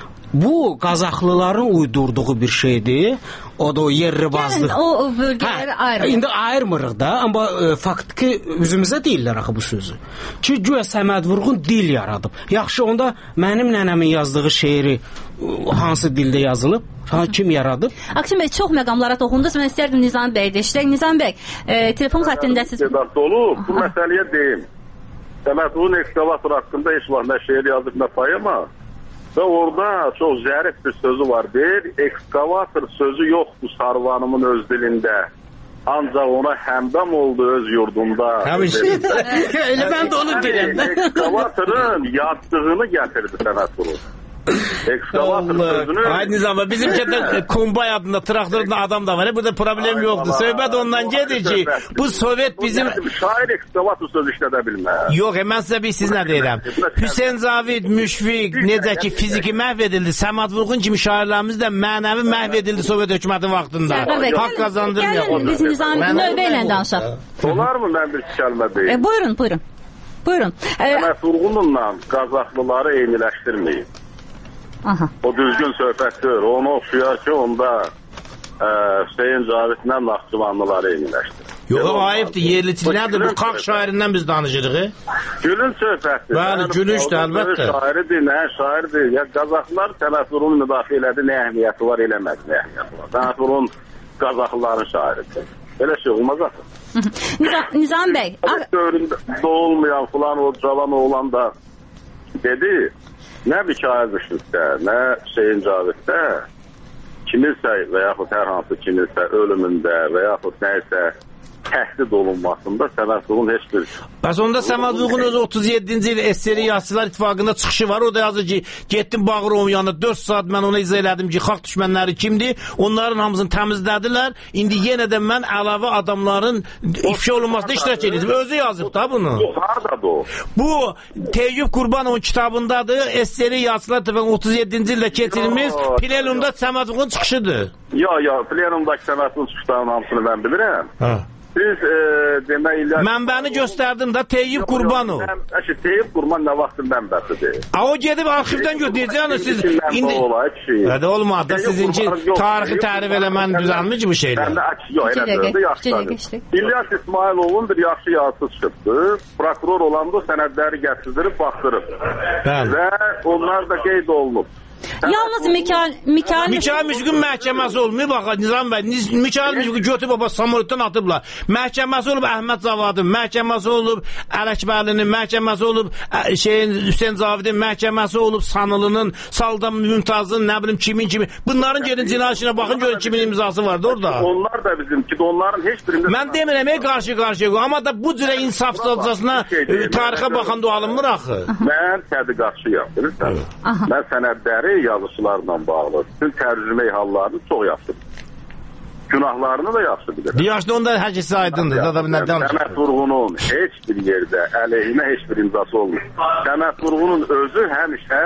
Bu Qazaxlıların uydurduğu bir şeydir. O da o yerribazlıq. Yəni o bölgələri ayırmır. İndi ayırmırıq da, amma e, faktiki üzümüzə deyirlər axı bu sözü. Ki, güya Səməd Vurğun dil yaradıb. Yaxşı, onda mənim nənəmin yazdığı şeiri hansı dildə yazılıb? Ha, kim yaradıb? Akşin bəy, çox məqamlara toxundunuz. Mən istərdim Nizami bəy də işlək. Nizami bəy, e, telefon xəttindəsiz. Olub, bu məsələyə deyim. Səməd Vurğun ekskavator haqqında heç vaxt nə şeir yazıb, nə poema. Və orada çox zərif bir sözü var. Deyir, ekskavator sözü yoxdur Sarvanımın öz dilində. Ancaq ona həmdəm oldu öz yurdunda. Həmişə. Elə mən də onu deyirəm. Ekskavatorun yaddığını gətirdi Səməd Vurğun. Ekskavator sözünü... Ay Nizam, bizim kəndə Kombay adında traktorda adam da var. Burada problem yoxdur. Söhbət ondan gedir ki, bu Sovet bizim... Şair ekskavator sözü işlədə bilməz. Yox, mən sizə bir siz nə deyirəm. Hüseyn Zavid, Müşfiq, necə ki fiziki məhv edildi. Səməd Vurğun kimi şairlərimiz də mənəvi məhv edildi Sovet hökuməti vaxtında. Haqq qazandırmıyor. Gəlin, biz Nizami növbə ilə danışaq. Olar mı mən bir kəlmə deyim? E, buyurun, buyurun. Buyurun. Səməd Vurğununla Qazaxlıları eyniləşdirməyin. Aha. O düzgün söhbətdir. Onu oxuyar ki, onda e, Hüseyin Cavidlə Naxçıvanlıları eyniləşdirir. Yox, ayıbdır, yerliçilərdir. Bu qalx şairindən biz danışırıq. Gülün söhbətdir. Bəli, gülüşdür, əlbəttə. Şairidir, nə şairdir. Ya Qazaxlılar Səməd Vurğun müdafiə elədi, nə əhmiyyəti var, eləmədi, nə əhmiyyəti var. Səməd Vurğun Qazaxlıların şairidir. Elə şey olmaz axı. Nizam, Nizam bəy, dövründə doğulmayan falan o cavan oğlan da dedi, nə Mikail Qışlıqda, nə Hüseyin Caviddə kiminsə və yaxud hər hansı kiminsə ölümündə və yaxud nəysə təhdid olunmasında Səməd Vurğun heç bir... Bəs onda Səməd Vurğun özü otuz yeddinci il S S R Yazıçılar İttifaqında çıxışı var. O da yazır ki, getdim Bağırovun yanına dörd saat mən ona izah elədim ki, xalq düşmənləri kimdir? Onların hamısını təmizlədilər. İndi yenə də mən əlavə adamların ifşa olunmasında iştirak edirəm. Özü yazıb da bunu. Haradadır o? Bu Teyyub Qurbanovun kitabındadır. S S R Yazıçılar İttifaqında otuz yeddinci ildə keçirilmiş plenumda Səməd Vurğun çıxışıdır. Ya, ya, plenumdakı Səməd Vurğun çıxışlarının hamısını mən bilirəm. Ha. Siz e, demək İlyas... Mənbəni göstərdim də Teyyub Qurbanov. Əşi, Teyyub Qurban nə vaxtın mənbəsidir? A, o gedib arxivdən götürəcək, siz... İndi... Hədə olmadı da sizinki tarixi tərif eləməni düzəlmir ki bu şeylər. Yox, elədir, yaxşıdır. İlyas İsmailovun bir yaxşı yazısı çıxıbdır. Prokuror olanda sənədləri gətirdirib, baxdırıb. Və onlar da qeyd olunub. Yalnız Mikail Mikail Mikail Müzgün məhkəməsi olmuyor. Bax Nizam bəy, Mikail Müzgün götürüb baba samolotdan atıblar. Məhkəməsi olub Əhməd Zavadın, məhkəməsi olub Ələkbərlinin, məhkəməsi olub şeyin Hüseyn Cavidin, məhkəməsi olub Sanılının, Saldam Mümtazın, nə bilim kimin kimi. Bunların gelin cinayət işinə baxın görün kimin imzası vardı orada. Onlar da bizimki də onların heç birində... Mən demirəm, ey qarşı-qarşıya qoy. Amma da bu cürə insafsızcasına tarixə baxan da alınmır axı. Mən tədqiqatçıyam, bilirsən? Mən sənədləri yazıçılarla bağlı bütün tərcümə hallarını çox yaxşı bilir. Günahlarını da yaxşı bilir. Yaşlı onda hər kəsi aydındır. Səməd Vurğunun heç bir yerdə əleyhinə heç bir imzası olmur. Səməd Vurğunun özü həmişə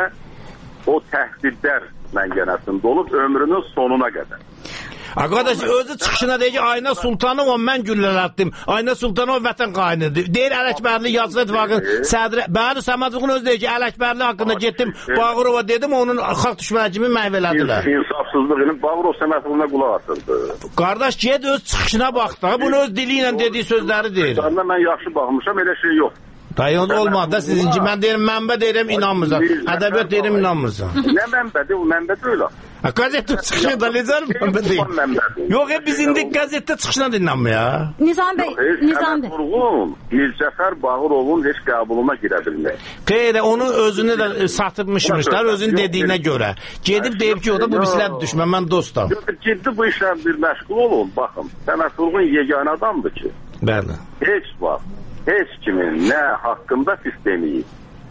o təhdidlər məngənəsində olub ömrünün sonuna qədər. Arkadaş özü çıxışına deyir ki, Ayna Sultanov mən güllələtdim. Ayna Sultanov vətən qaynıdır. Deyir Ələkbərli Yazıçılar İttifaqının sədri. Bəli, Səməd Vurğun özü deyir ki, Ələkbərli haqqında getdim Bağırova dedim, onun xalq düşməni kimi məhv elədilər. İnsafsızlıq ilə Bağırov Səməd Vurğuna qulaq atırdı. Qardaş get öz çıxışına bax da, bunu öz dili ilə dediyi sözləri deyir. Mən yaxşı baxmışam, elə şey yox. Dayı olmadı da sizinki. Mən deyirəm, mənbə deyirəm, inanmırsan. Ədəbiyyat deyirəm, inanmırsan. Nə mənbədir? O mənbə deyil. Qəzetdə çıxışı da necə mənbə deyil. Yox, biz indi qəzetdə çıxışına da inanmıyor. Nizam bəy, Nizam bəy. Vurğun, Mircəfər Bağırovun heç qəbuluna girə bilmək. Qeyri, onu özünü də satıbmışmışlar, özünün dediyinə görə. Gedib deyib ki, o da bu bislər düşmə, mən dostam. Ciddi bu işlə bir məşğul olun, baxın. Səməd Vurğun yeganə adamdır ki. Bəli. Heç vaxt. Heç kimin nə haqqında pis deməyib.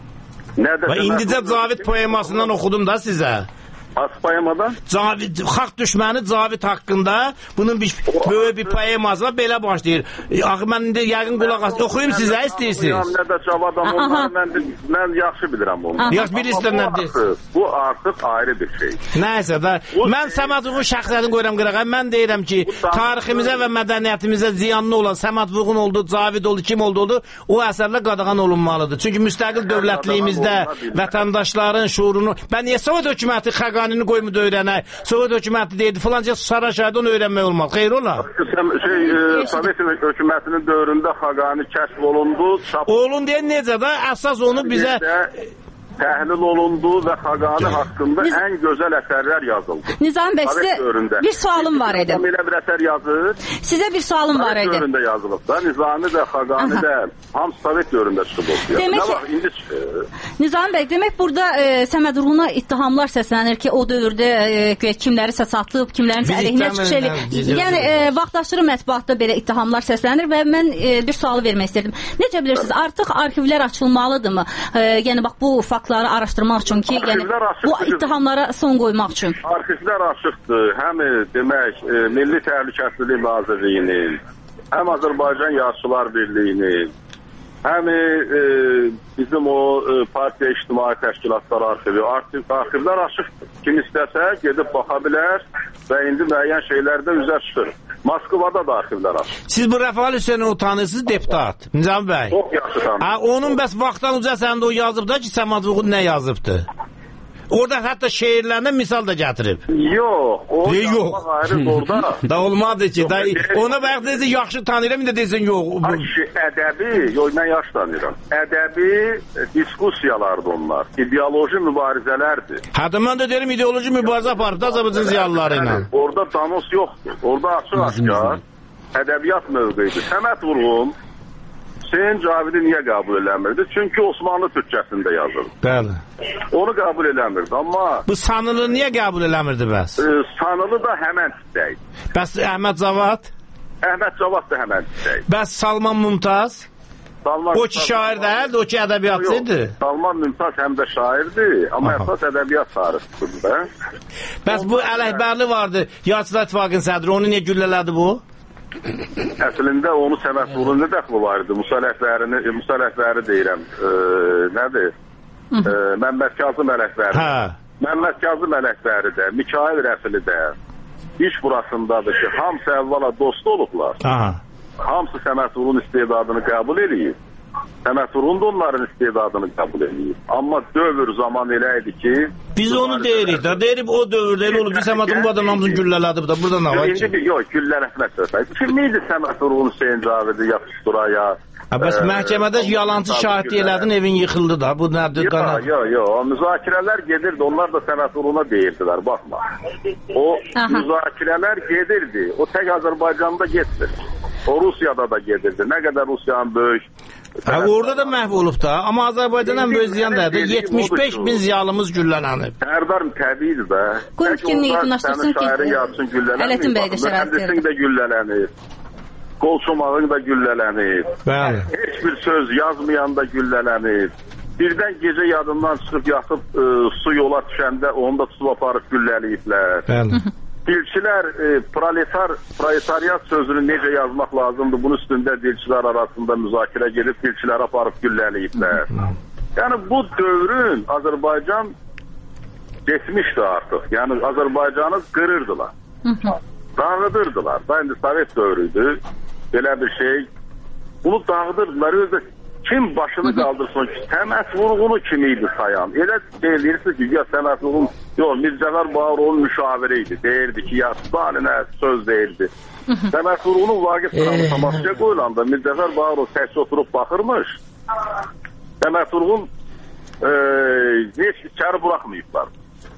Və indicə Cavid poemasından oxudum da sizə. Hansı poemadan? Cavid, xalq düşməni Cavid haqqında bunun bir böyük bir poeması var, belə başlayır. Axı mən indi yəqin qulaq as, oxuyum sizə istəyirsiniz. Nə də cavadam onları mən, mən yaxşı bilirəm onu. Yaxşı bilirsiniz nə deyir. Bu artıq ayrı bir şey. Nəysə də, mən Səməd Vurğun şəxsiyyətini qoyuram qırağa. Mən deyirəm ki, tariximizə və mədəniyyətimizə ziyanlı olan Səməd Vurğun oldu, Cavid oldu, kim oldu oldu, o əsərlə qadağan olunmalıdır. Çünki müstəqil dövlətliyimizdə vətəndaşların şuurunu, mən niyə Sovet hökuməti xəqanini qoymudu öyrənək, Sovet hökuməti deyildi, filanca Saraşayda onu öyrənmək olmaz. Xeyr olar. Şey, Sovet hökumətinin dövründə xəqani kəşf olundu. Olun deyə necə də, əsas onu bizə... təhlil olundu və xəqani haqqında Niz... ən gözəl əsərlər yazıldı. Nizam bəy, sizə bir sualım var idi. Elə bir əsər yazır. Sizə bir sualım var idi. Sovet dövründə yazılıb da, Nizami də, xəqani də, hamısı Sovet dövründə çıxıb oldu. Demək nə vaxt indi çıxır? Nizam bəy, demək burada e, Səməd Vurğuna ittihamlar səslənir ki, o dövrdə e, kimlərisə satıb, kimlərinsə əleyhinə çıxış eləyib. Yəni e, vaxtaşırı mətbuatda belə ittihamlar səslənir və mən e, bir sual vermək istəyirdim. Necə bilirsiniz, artıq arxivlər açılmalıdırmı? E, yəni bax bu fakt araşdırmaq üçün ki, yəni bu ittihamlara son qoymaq üçün. Arxivlər açıqdır. Həm demək e, Milli Təhlükəsizlik Nazirliyinin, həm Azərbaycan Yazıçılar Birliyinin, həm e, bizim o e, partiya ictimai təşkilatlar arxivi, arxivlər açıqdır. Kim istəsə gedib baxa bilər və indi müəyyən şeylərdə üzə çıxır. Moskvada da arxivlər açıq. Siz bu Rəfail Hüseynovu tanırsınız, deputat. Nizam bəy. Çox yaxşı tanıyır. Onun bəs vaxtdan uca səndə o yazıb da ki, Səməd Vurğun nə yazıbdı? Orada hətta şeirlərindən misal da gətirib. Yox, o yazmaq ayrı orada. Da olmadı ki, da ona bəxtinizi yaxşı tanıyıram, indi desin yox. Ədəbi, yox mən yaxşı tanıyıram. Ədəbi diskusiyalardır onlar, ideoloji mübarizələrdir. Hətta mən də deyirəm, ideoloji mübarizə aparıb da Azərbaycan ziyalıları ilə. Orada danos yoxdur, orada açıq-aşkar ədəbiyyat mövqeyidir. Səməd Vurğun Hüseyn Cavidi niyə qəbul eləmirdi? Çünki Osmanlı türkçəsində yazılır. Bəli. Onu qəbul eləmirdi, amma... Bu Sanılı niyə qəbul eləmirdi bəs? E, Sanılı da həmən istəydi. Bəs Əhməd Cavad? Əhməd Cavad da həmən istəydi. Bəs Salman Mümtaz? Salman o ki şair deyildi, o ki ədəbiyyatçıydı. Salman Mümtaz həm də şairdir, amma əsas ədəbiyyat tarixçisidir. Bəs bu Ələkbərli vardı, Yazıçılar İttifaqının sədri, onu niyə güllələdi bu? Əslində onu Səməd Vurğun nə dəxli var idi? Müsələhlərini, müsələhləri deyirəm. E, nədir? E, Məmməd Kazım Ələkbəri. Hə. Məmməd Kazım Ələkbəri də, Mikail Rəfili də iş burasındadır ki, hamısı əvvəla dost olublar. Aha. Hamısı Səməd Vurğun istedadını qəbul edib. Səməd Vurğun da onların istedadını qəbul edib. Amma dövr zaman elə idi ki... Biz onu deyirik də, deyirik o dövrdə elə olub, biz Səməd Vurğun bu adamımızın güllələdi bu da, burada nə var ki? Yox, güllələfmə söhbət. Kim idi Səməd Vurğun, Hüseyin Cavidi, ya Pustura, ya... Bəs məhkəmədə yalancı şahidlik elədin, evin yıxıldı da, bu nədir? Yox, yox, yox, müzakirələr gedirdi, onlar da Səməd Vurğuna deyirdilər, baxma. O müzakirələr gedirdi, o tək Azərbaycanda getmir. O Rusiyada da gedirdi, nə qədər Rusiyanın böyük... Hə, orada da məhv olub da, amma Azərbaycanın böyük ziyan da, yetmiş beş min ziyalımız güllənənib. Sərdarım təbiidir də. Qoyun fikrini yekunlaşdırsın ki, Ələtin bəy də şərait verir. Mühəndisin də güllələnir, qolçomağın da güllələnir, heç bir söz yazmayan da güllələnir. Birdən gecə yadından çıxıb yatıb e, su yola düşəndə onu da tutub aparıb gülləliyiblər. Bəli. Dilçilər e, proletar, proletariat sözünü necə yazmaq lazımdır, bunun üstündə dilçilər arasında müzakirə gedib dilçiləri aparıb gülləliyiblər. Yəni bu dövrün Azərbaycan getmişdi artıq. Yəni Azərbaycanı qırırdılar. Dağıdırdılar. Da indi Sovet dövrüydü. Belə bir şey. Bunu dağıdırdılar. Özdə kim başını qaldırsın ki, Səməd Vurğunu kim idi sayan? Elə deyirsiniz ki, ya Səməd Vurğun, yox, Mirzəcəfər Bağırovun müşaviri idi. Deyirdi ki, ya Stalinə söz deyirdi. Səməd Vurğunun Vaqif Sıramı Tamaşaya qoyulanda Mirzəcəfər Bağırov təhsil oturub baxırmış. Səməd Vurğun e, heç içəri buraxmayıblar.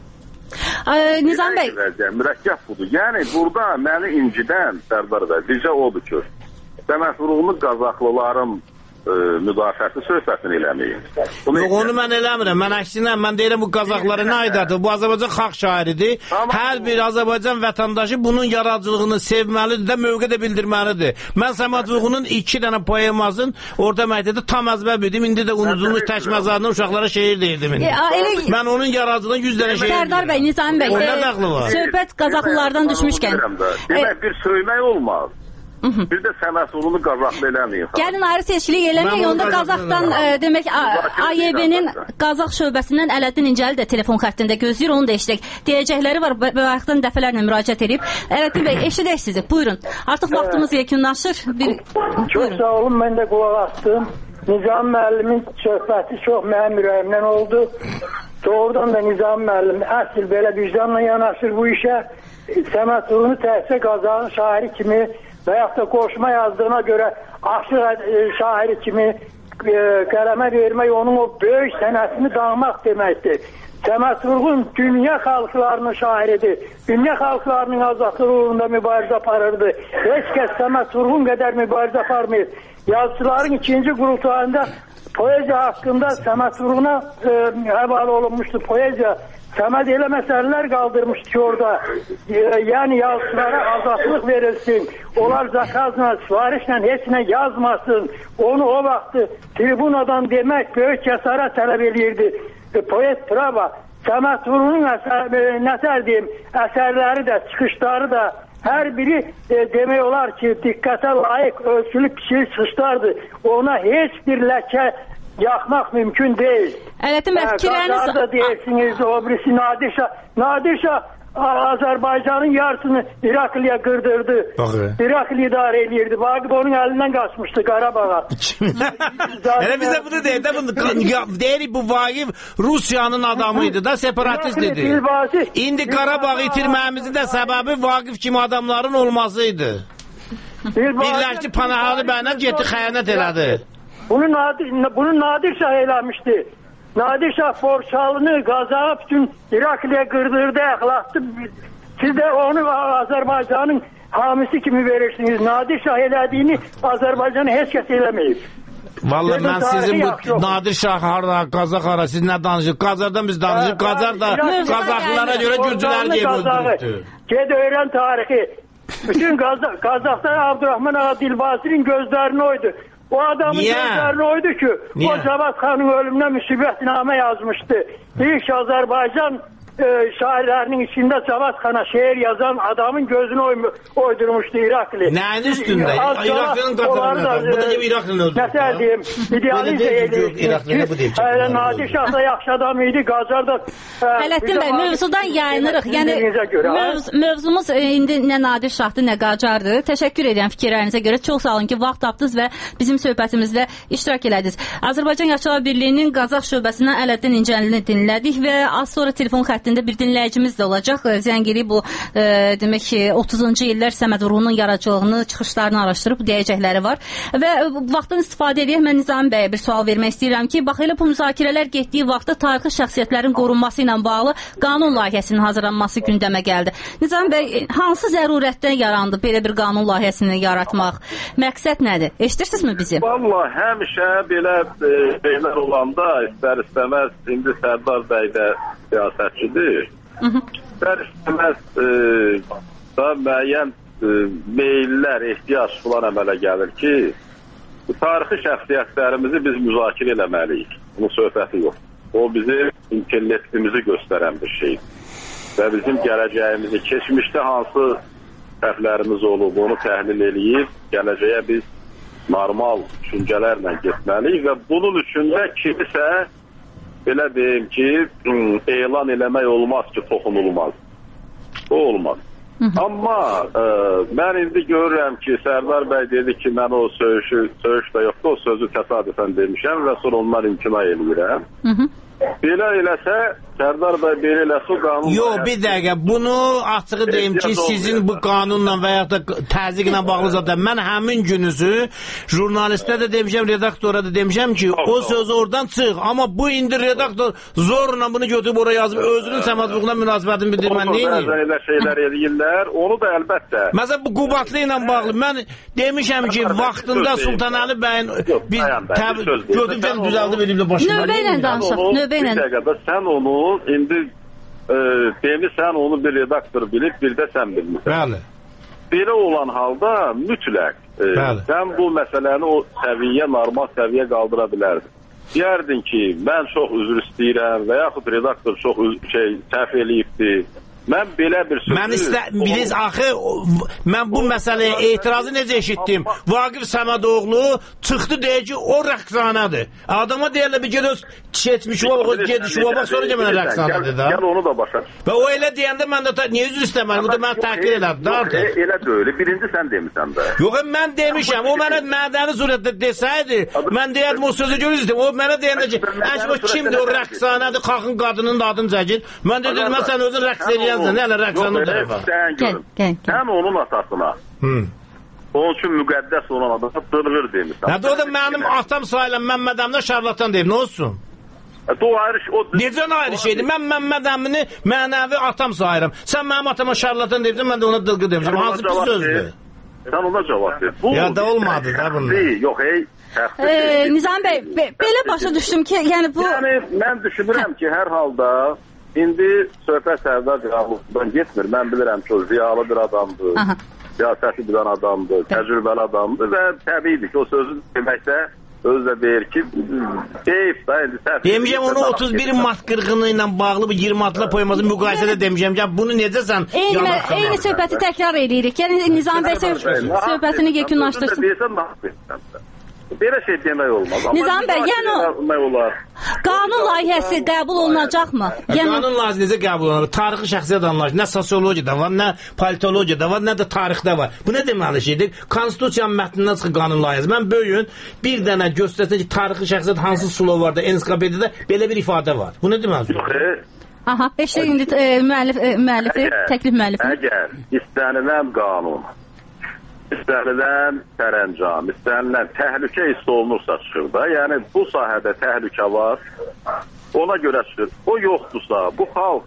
Nizam bəy. Mürəkkəb budur. Yəni, burada məni incidən, Sərdar bəy, bircə odur ki, Səməd Vurğunu Qazaxlıların e, müdafiəsi söhbətini eləməyin. Yox, onu mən eləmirəm. Mən əksinə, mən deyirəm bu Qazaxlara nə aidadır? Bu Azərbaycan xalq şairidir. Tamam. Hər bir Azərbaycan vətəndaşı bunun yaradıcılığını sevməlidir də, mövqe də bildirməlidir. Mən Səməd Vurğunun iki dənə poemasın orta məktəbdə tam əzbər bildim. İndi də unudulmuş tək məzarından uşaqlara şeir deyirdim. E, elə... Mən onun yaradıcılığından yüz dənə şeir deyirdim. Sərdar bəy, Nizam bəy, e, söhbət Qazaxlılardan düşmüşkən. Demək, bir söymək olmaz. Bir də Səməd Vurğunu Qazaxlı eləməyin. Gəlin ayrı seçkilik eləmək, onda Qazaxdan e, demək A Y B-nin Qazax şöbəsindən Ələddin İncəli də telefon xəttində gözləyir, onu da eşidək. Deyəcəkləri var, bayaqdan dəfələrlə müraciət edib. Ələddin bəy, eşidək sizi, buyurun. Artıq vaxtımız yekunlaşır. Bir... Çox sağ olun, mən də qulaq astım. Nizam müəllimin söhbəti çox mənim ürəyimdən oldu. Doğrudan da Nizam müəllim əsl belə vicdanla yanaşır bu işə. Səməd Vurğunu təhsil Qazaxın şairi kimi və yaxud da qoşma yazdığına görə aşıq şairi kimi e, qələmə vermək, onun o böyük sənətini dağmaq deməkdir. Səməd Vurğun dünya xalqlarının şairidir. Dünya xalqlarının azadlığı uğrunda mübarizə aparırdı. Heç kəs Səməd Vurğun qədər mübarizə aparmır. Yazıçıların ikinci qurultayında poeziya haqqında Səməd Vurğuna e, həvalə olunmuşdu. Poeziya Səməd elə məsələlər qaldırmışdı ki, orada e, yəni yazıçılara azadlıq verilsin, onlar zakazla, sifarişlə heç nə yazmasın, onu o vaxtı tribunadan demək böyük cəsarət tələb edirdi. E, poet Prava, Səməd Vurğunun əsər, e, nəsər deyim, əsərləri də, çıxışları da hər biri e, demək olar ki, diqqətə layiq, ölçülü biçili çıxışlardı. Ona heç bir ləkə yaxmaq mümkün deyil. Ələddin bəy, fikirləriniz... da deyirsiniz, o birisi Nadir Şah. Nadir Şah Azərbaycanın yarısını İrakliyə qırdırdı. İrakli idarə edirdi. Vaqif onun əlindən qaçmışdı Qarabağa. Elə bizə bunu deyir də, bunu deyirik, bu Vaqif Rusiyanın adamıydı da, separatist idi. İndi Qarabağı itirməyimizin də səbəbi Vaqif kimi adamların olmasıydı. Birləşdi Panahalı bəylə getdi, xəyanət elədi. Bunu Nadir, bunu Nadir Şah eləmişdi. Nadir Şah Borçalını, Qazağı bütün İrakliyə qırdırdı, əxlattı. Siz də onu Azərbaycanın hamisi kimi verirsiniz? Nadir Şah elədiyini Azərbaycanı heç kəs eləməyib. Vallahi mən sizin bu Nadir Şah harada, Qazaq hara, siz nə danışırsınız? Qazardan biz danışırıq. Qazar da Qazaqlara görə Gürcüləri deyib öldürübdür. Ged öyrən tarixi. Bütün Qazaqlar Abdurrahman Ağa Dilbasirin gözlərini oydu. O adamın Niye? gözlərini oydu ki, Niye? O Cavad Xanın ölümünə müsibətnamə yazmışdı. İlk Azərbaycan e, şairlərinin içində Cavad Xana şeir yazan adamın gözünü oy, oydurmuşdu İraklı. Nəyin üstündə? İraklının qazanını. Bu da gibi İraklının öldürdü. Məsəl deyim, idealizə edir. Nadir Şah da yaxşı adam idi, Qacar da... Ələddin bəy, mövzudan yayınırıq. Yəni, mövz, mövzumuz indi nə Nadir Şahdır, nə Qacardır. Təşəkkür edirəm fikirlərinizə görə. Çox sağ olun ki, vaxt tapdınız və bizim söhbətimizdə iştirak elədiniz. Azərbaycan Yaşlılar Birliyinin Qazaq şöbəsindən Ələddin İncəlini dinlədik və az sonra telefon xəttində bir dinləyicimiz də olacaq. Zəngili bu e, demək ki, otuzuncu illər Səməd Vurğunun yaradıcılığını, çıxışlarını araşdırıb deyəcəkləri var. Və vaxtdan istifadə edək, mən Nizami bəyə bir sual vermək istəyirəm ki, bax elə bu müzakirələr getdiyi vaxtda tarixi şəxsiyyətlərin qorunması ilə bağlı qanun layihəsinin hazırlanması gündəmə gəldi. Nizami bəy, hansı zərurətdən yarandı belə bir qanun layihəsini yaratmaq? Məqsəd nədir? Eşidirsinizmi bizi? Vallahi həmişə belə e, şeylər olanda istər-istəməz indi Sərdar bəy də siyasətçidir. İstər-istəməz e, da müəyyən e, meyllər, ehtiyac falan əmələ gəlir ki, bu tarixi şəxsiyyətlərimizi biz müzakirə eləməliyik. Bunun söhbəti yox. O bizim intellektimizi göstərən bir şeydir. Və bizim gələcəyimizi, keçmişdə hansı səhvlərimiz olub, onu təhlil eləyib, gələcəyə biz normal düşüncələrlə getməliyik və bunun üçün də kimisə belə deyim ki, elan eləmək olmaz ki, toxunulmaz. O olmaz. Hı -hı. Amma e, mən indi görürəm ki, Sərdar bəy dedi ki, mən o söyüşü, söyüş də yoxdur, o sözü təsadüfən demişəm və sonra onlar imtina eləyirəm. Hı -hı. Belə eləsə, Sərdar bəy belə eləsə o qanun... Yox, bir dəqiqə, bunu açığı deyim ki, sizin bu qanunla və yaxud da təzyiqlə bağlı zaten mən həmin günüzü jurnalistə də demişəm, redaktora da demişəm ki, o söz oradan çıx, amma bu indi redaktor zorla bunu götürüb oraya yazıb, özünün səmadlıqla münasibətini bildirmən deyil. Bəzən elə şeylər eləyirlər, onu da əlbəttə... Məsələn, bu Qubatlı ilə bağlı, mən demişəm ki, vaxtında Sultanəli bəyin götürüb düzəldi veriblə başına. Növbə ilə danışaq, növbə ilə. Bir dəqiqədə sən onu indi e, demirsən onu bir redaktor bilib, bir də sən bilmirsən. Bəli. Belə olan halda mütləq e, sən bu məsələni o səviyyə, normal səviyyə qaldıra bilərdin. Deyərdin ki, mən çox üzr istəyirəm və yaxud redaktor çox şey səhv eləyibdir. Mən belə bir sözü... Mən istə... Biliz, axı, mən bu məsələyə etirazı necə eşitdim? Vaqif Səmədoğlu çıxdı deyir ki, o rəqsanədir. Adama deyərlər bir gedir, keçmiş o, o gediş o, bax sonra ki, mənə rəqsanədir da. Gəl onu da başa. Və o elə deyəndə mən də niyə üzr istəməliyim? Bu da mən təhqir elədim da artıq. Elə deyil, birinci sən demişsən də. Yox, mən demişəm, o mənə mədəni surətdə desəydi, mən deyərdim o sözü görürdüm. O mənə deyəndə ki, o kimdir, o rəqsanədir, xalqın qadının da adını çəkir. Mən dedim, mən sən özün rəqs eləyən Yox, sən görün. Sən onun atasına. Hı. Onun üçün müqəddəs olan adama dırğır demişsən. Nədə o da mənim atam sayılən Məmməd Əminə şarlatan deyib, nə olsun? Necə ayrı şeydir? Mən Məmməd Əmini mənəvi atam sayıram. Sən mənim atama şarlatan deyibsən, mən də ona dırğır demişəm. Hansı bir sözdür? Sən ona cavab ver. Ya da olmadı da bunlar. Yox, ey. Nizami bəy, belə başa düşdüm ki, yəni bu... Yəni, mən düşünürəm ki, hər halda İndi söhbət Sərdar Cəlaldan getmir. Mən bilirəm ki, o ziyalı bir adamdır, siyasəti bilən adamdır, təcrübəli adamdır və təbiidir ki, o sözü deməkdə özü də deyir ki, deyib da indi səhv. Demişəm onu otuz bir mart qırğını ilə bağlı bu iyirmi altıla poeması müqayisədə demişəm ki, bunu necə sən yanaşdın? Eyni söhbəti təkrar edirik. Yəni Nizami bəy söhbətini yekunlaşdırsın. Belə şey demək olmaz. Nizami bəy, yəni qanun layihəsi qəbul olunacaqmı? Qanun layihəsi necə qəbul olunacaq? Tarixi şəxsiyyət anlayışı, nə sosiologiyada var, nə politologiyada var, nə də tarixdə var. Bu nə deməli şeydir? Konstitusiyanın mətnindən çıxır qanun layihəsi. Mən böyün bir dənə göstərsən ki, tarixi şəxsiyyət hansı slovarda, ensiklopediyada belə bir ifadə var. Bu nə deməli? Aha, eşək indi müəllifi, təklif müəllifi. Əgər istənilən qanun, istənilən sərəncam, istənilən təhlükə hiss olunursa çıxır da, yəni bu sahədə təhlükə var, ona görə çıxır. O yoxdursa, bu xalq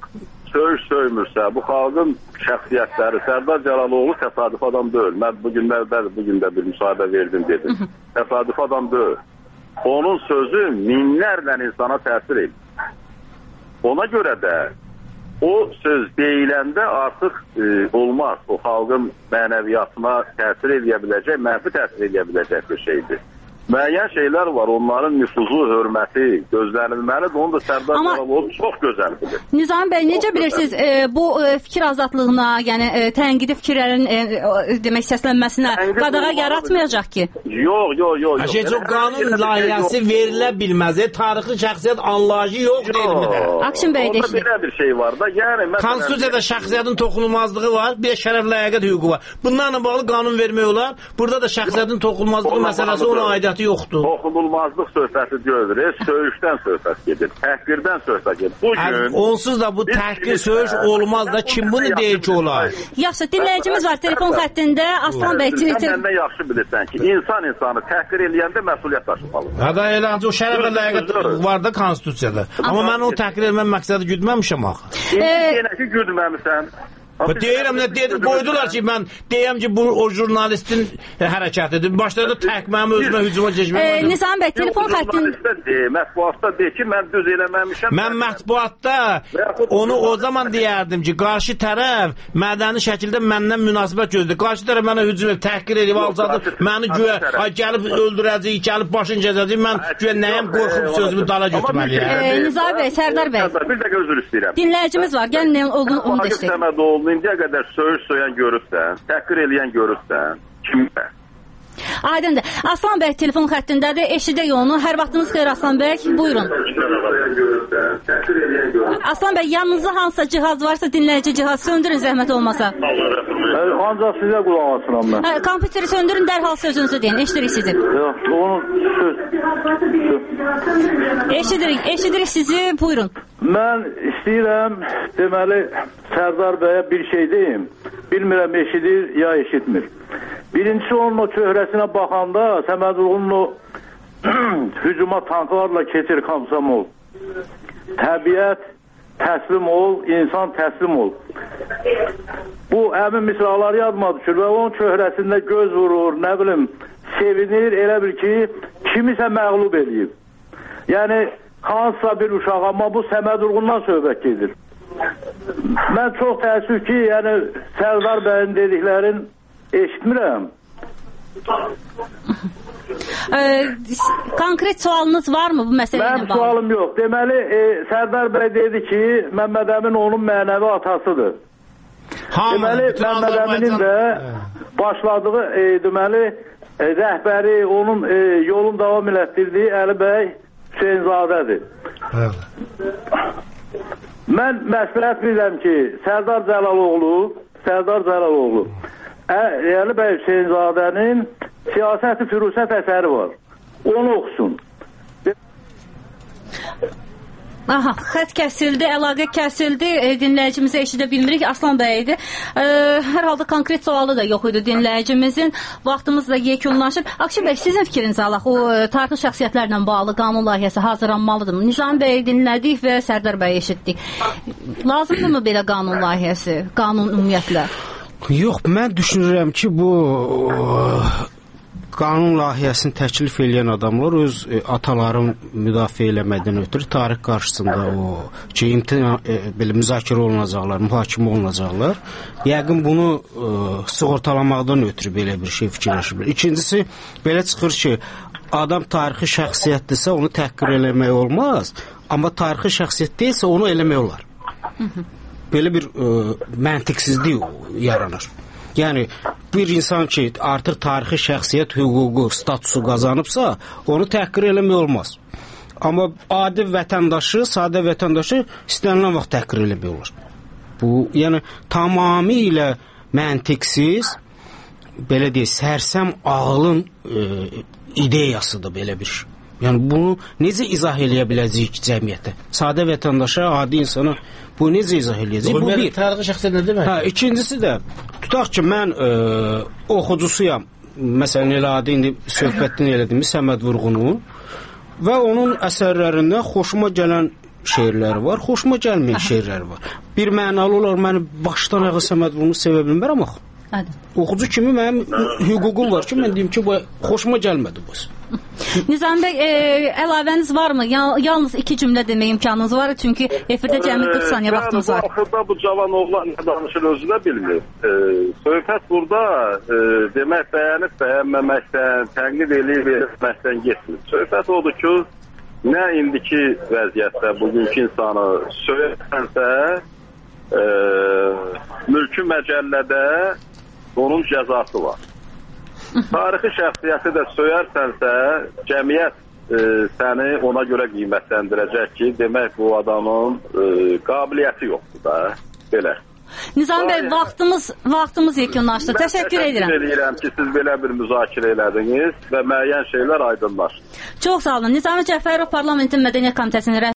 söyüş söymürsə, bu xalqın şəxsiyyətləri, Sərdar Cəlaloğlu təsadüf adam deyil. Mən bu günlərdə, bu gün də bir müsahibə verdim dedim. Təsadüf adam deyil. Onun sözü minlərlə insana təsir edir. Ona görə də o söz deyiləndə artıq e, olmaz. O xalqın mənəviyyatına təsir edə biləcək, mənfi təsir edə biləcək bir şeydir. Müəyyən şeylər var, onların nüfuzu, hörməti gözlənilməlidir. Onu da Sərdar Cəlaloğlu çox gözəl bilir. Nizami bəy, necə bilirsiniz e, bu e, fikir azadlığına, yəni e, tənqidi fikirlərin e, demək səslənməsinə qadağa yaratmayacaq ki? Yox, yox, yox. Heç o qanun layihəsi verilə bilməz. E, tarixi şəxsiyyət anlayışı yox elmdə. Akşin bəy də belə bir şey var da, yəni məsələn Konstitusiyada şəxsiyyətin toxunulmazlığı var, bir də şərəf ləyaqət hüququ var. Bunlarla bağlı qanun vermək olar. Burada da şəxsiyyətin toxunulmazlığı məsələsi ona aidiyyəti yoxdur. Toxunulmazlıq söhbəti görürük, söyüşdən söhbət gedir, təhqirdən söhbət gedir. Bugün onsuz da bu təhqir söyüş olmaz da kim bunu deyir ki olar? Yaxşı, dinləyicimiz var telefon xəttində. Aslan bəy, sən məndən yaxşı bilirsən ki, insan insanı təhqir eləyəndə məsuliyyət daşımalıdır. Hə də elə o şərəf və ləyaqət var da konstitusiyada. Amma mən onu təhqir etməm məqsədi güdməmişəm axı. Yenə ki güdməmisən. Deyirəm nə dedim, qoydular ki mən deyəm ki bu o jurnalistin hərəkətidir. Başladı təhqməmi özümə hücuma keçməyə. E, Nizami bəy, telefon xəttində mətbuatda de ki, mən düz eləməmişəm. Mən mətbuatda onu o zaman deyərdim ki, qarşı tərəf mədəni şəkildə məndən münasibət gözləyir. Qarşı tərəf mənə hücum edib, təhqir edib, alçaldır. Məni güya ay gəlib öldürəcək, gəlib başını cəzəcək. Mən güya nəyəm qorxub sözümü dala götürməliyəm. E, Nizami bəy, Sərdar bəy. Bir dəqiqə özür istəyirəm. Dinləyicimiz var. Gəlin onu onu dəstək. İndiyə qədər söyüş söyən görürsən, təhqir eləyən görürsən, kimdə? Aydındır. Aslan bəy telefon xəttindədir. Eşidək onu. Hər vaxtınız xeyir Aslan bəy. Buyurun. Aslan bəy, yanınızda hansısa cihaz varsa, dinləyici cihaz söndürün zəhmət olmasa. Ancaq sizə qulaq asıram mən. Hə, kompüteri söndürün, dərhal sözünüzü deyin. Eşidirik sizi. Yox, onu söz. Eşidirik, eşidirik sizi. Buyurun. Mən istəyirəm, deməli, Sərdar bəyə bir şey deyim. Bilmirəm, eşidir ya eşitmir. Birincisi onun o çöhrəsinə baxanda Səməd Vurğunun o hücuma tanklarla keçir Komsomol. Təbiət təslim ol, insan təslim ol. Bu həmin misraları yadıma düşür və onun çöhrəsində göz vurur, nə bilim, sevinir, elə bil ki, kimisə məğlub eləyib. Yəni, hansısa bir uşaq, amma bu Səməd Vurğundan söhbət gedir. Mən çox təəssüf ki, yəni Sərdar bəyin dediklərin eşitmirəm. Ee, konkret sualınız var mı bu məsələ ilə bağlı? Mənim sualım yox. Deməli, e, Sərdar bəy dedi ki, Məmməd Əmin onun mənəvi atasıdır. Hamı, deməli, Məmməd Əminin də başladığı, e, deməli, e, rəhbəri, onun e, yolun davam elətdirdiyi Əli bəy Hüseynzadədir. Mən məsləhət bilirəm ki, Sərdar Cəlaloğlu, Sərdar Cəlaloğlu, Əli bəy Hüseynzadənin Siyasət-i Firusət əsəri var. Onu oxusun. Aha, xət kəsildi, əlaqə kəsildi, e, dinləyicimizi eşidə bilmirik, Aslan bəy idi. E, hər halda konkret sualı da yox idi dinləyicimizin, vaxtımız da yekunlaşıb. Akşin bəy, sizin fikrinizi alaq, o e, tarixi şəxsiyyətlərlə bağlı qanun layihəsi hazırlanmalıdır mı? Nizami bəyi dinlədik və Sərdar bəyi eşitdik. Lazımdır mı belə qanun layihəsi, qanun ümumiyyətlə? Yox, mən düşünürəm ki, bu qanun layihəsini təklif edən adamlar öz e, ataların müdafiə eləməkdən ötürü tarix qarşısında o ki, imtina, e, belə müzakirə olunacaqlar, mühakimə olunacaqlar. Yəqin bunu e, sığortalamaqdan ötürü belə bir şey fikirləşiblər. İkincisi, belə çıxır ki, adam tarixi şəxsiyyətdirsə onu təhqir eləmək olmaz, amma tarixi şəxsiyyət deyilsə onu eləmək olar. Belə bir ə, məntiqsizlik yaranır. Yəni, bir insan ki, artıq tarixi şəxsiyyət hüququ, statusu qazanıbsa, onu təhqir eləmək olmaz. Amma adi vətəndaşı, sadə vətəndaşı istənilən vaxt təhqir eləmək olur. Bu, yəni, tamamilə məntiqsiz, belə deyək, sərsəm ağlın ə, ideyasıdır belə bir şey. Yəni, bunu necə izah eləyə biləcəyik cəmiyyətə? Sadə vətəndaşa, adi insana bu necə izah eləyəcək? Bu bir. Tarixi şəxsiyyət nə demək? Hə, ikincisi də, tutaq ki, mən ə, oxucusuyam. Məsələn, elə adi indi söhbətdən elədiyimiz Səməd Vurğunun və onun əsərlərindən xoşuma gələn şeirləri var, xoşuma gəlməyən şeirləri var. bir mənalı olar məni başdan ayağa Səməd Vurğunu sevə bilmərəm axı. Hadi. Oxucu kimi mənim hüququm var ki, mən deyim ki, bu xoşuma gəlmədi bu. Nizami bəy, e, əlavəniz varmı? Yal yalnız iki cümlə demək imkanınız var, çünki efirdə cəmi qırx saniyə vaxtınız var. Axırda bu cavan oğlan nə danışır özü də bilmir. E, söhbət burada e, demək bəyənib bəyənməməkdən, tənqid eləyib etməkdən getmir. Söhbət odur ki, nə indiki vəziyyətdə bugünkü insanı söylənsə, e, mülki məcəllədə onun cəzası var. Tarixi şəxsiyyəti də söyərsənsə, cəmiyyət e, səni ona görə qiymətləndirəcək ki, demək bu adamın e, qabiliyyəti yoxdur da, belə. Nizami bəy, vaxtımız, vaxtımız yekunlaşdı. Təşəkkür edirəm. Mən təşəkkür edirəm ki, siz belə bir müzakirə elədiniz və müəyyən şeylər aydınlaşdı. Çox sağ olun. Nizami Cəfərov Parlamentin Mədəniyyət Komitəsinin rəhbəri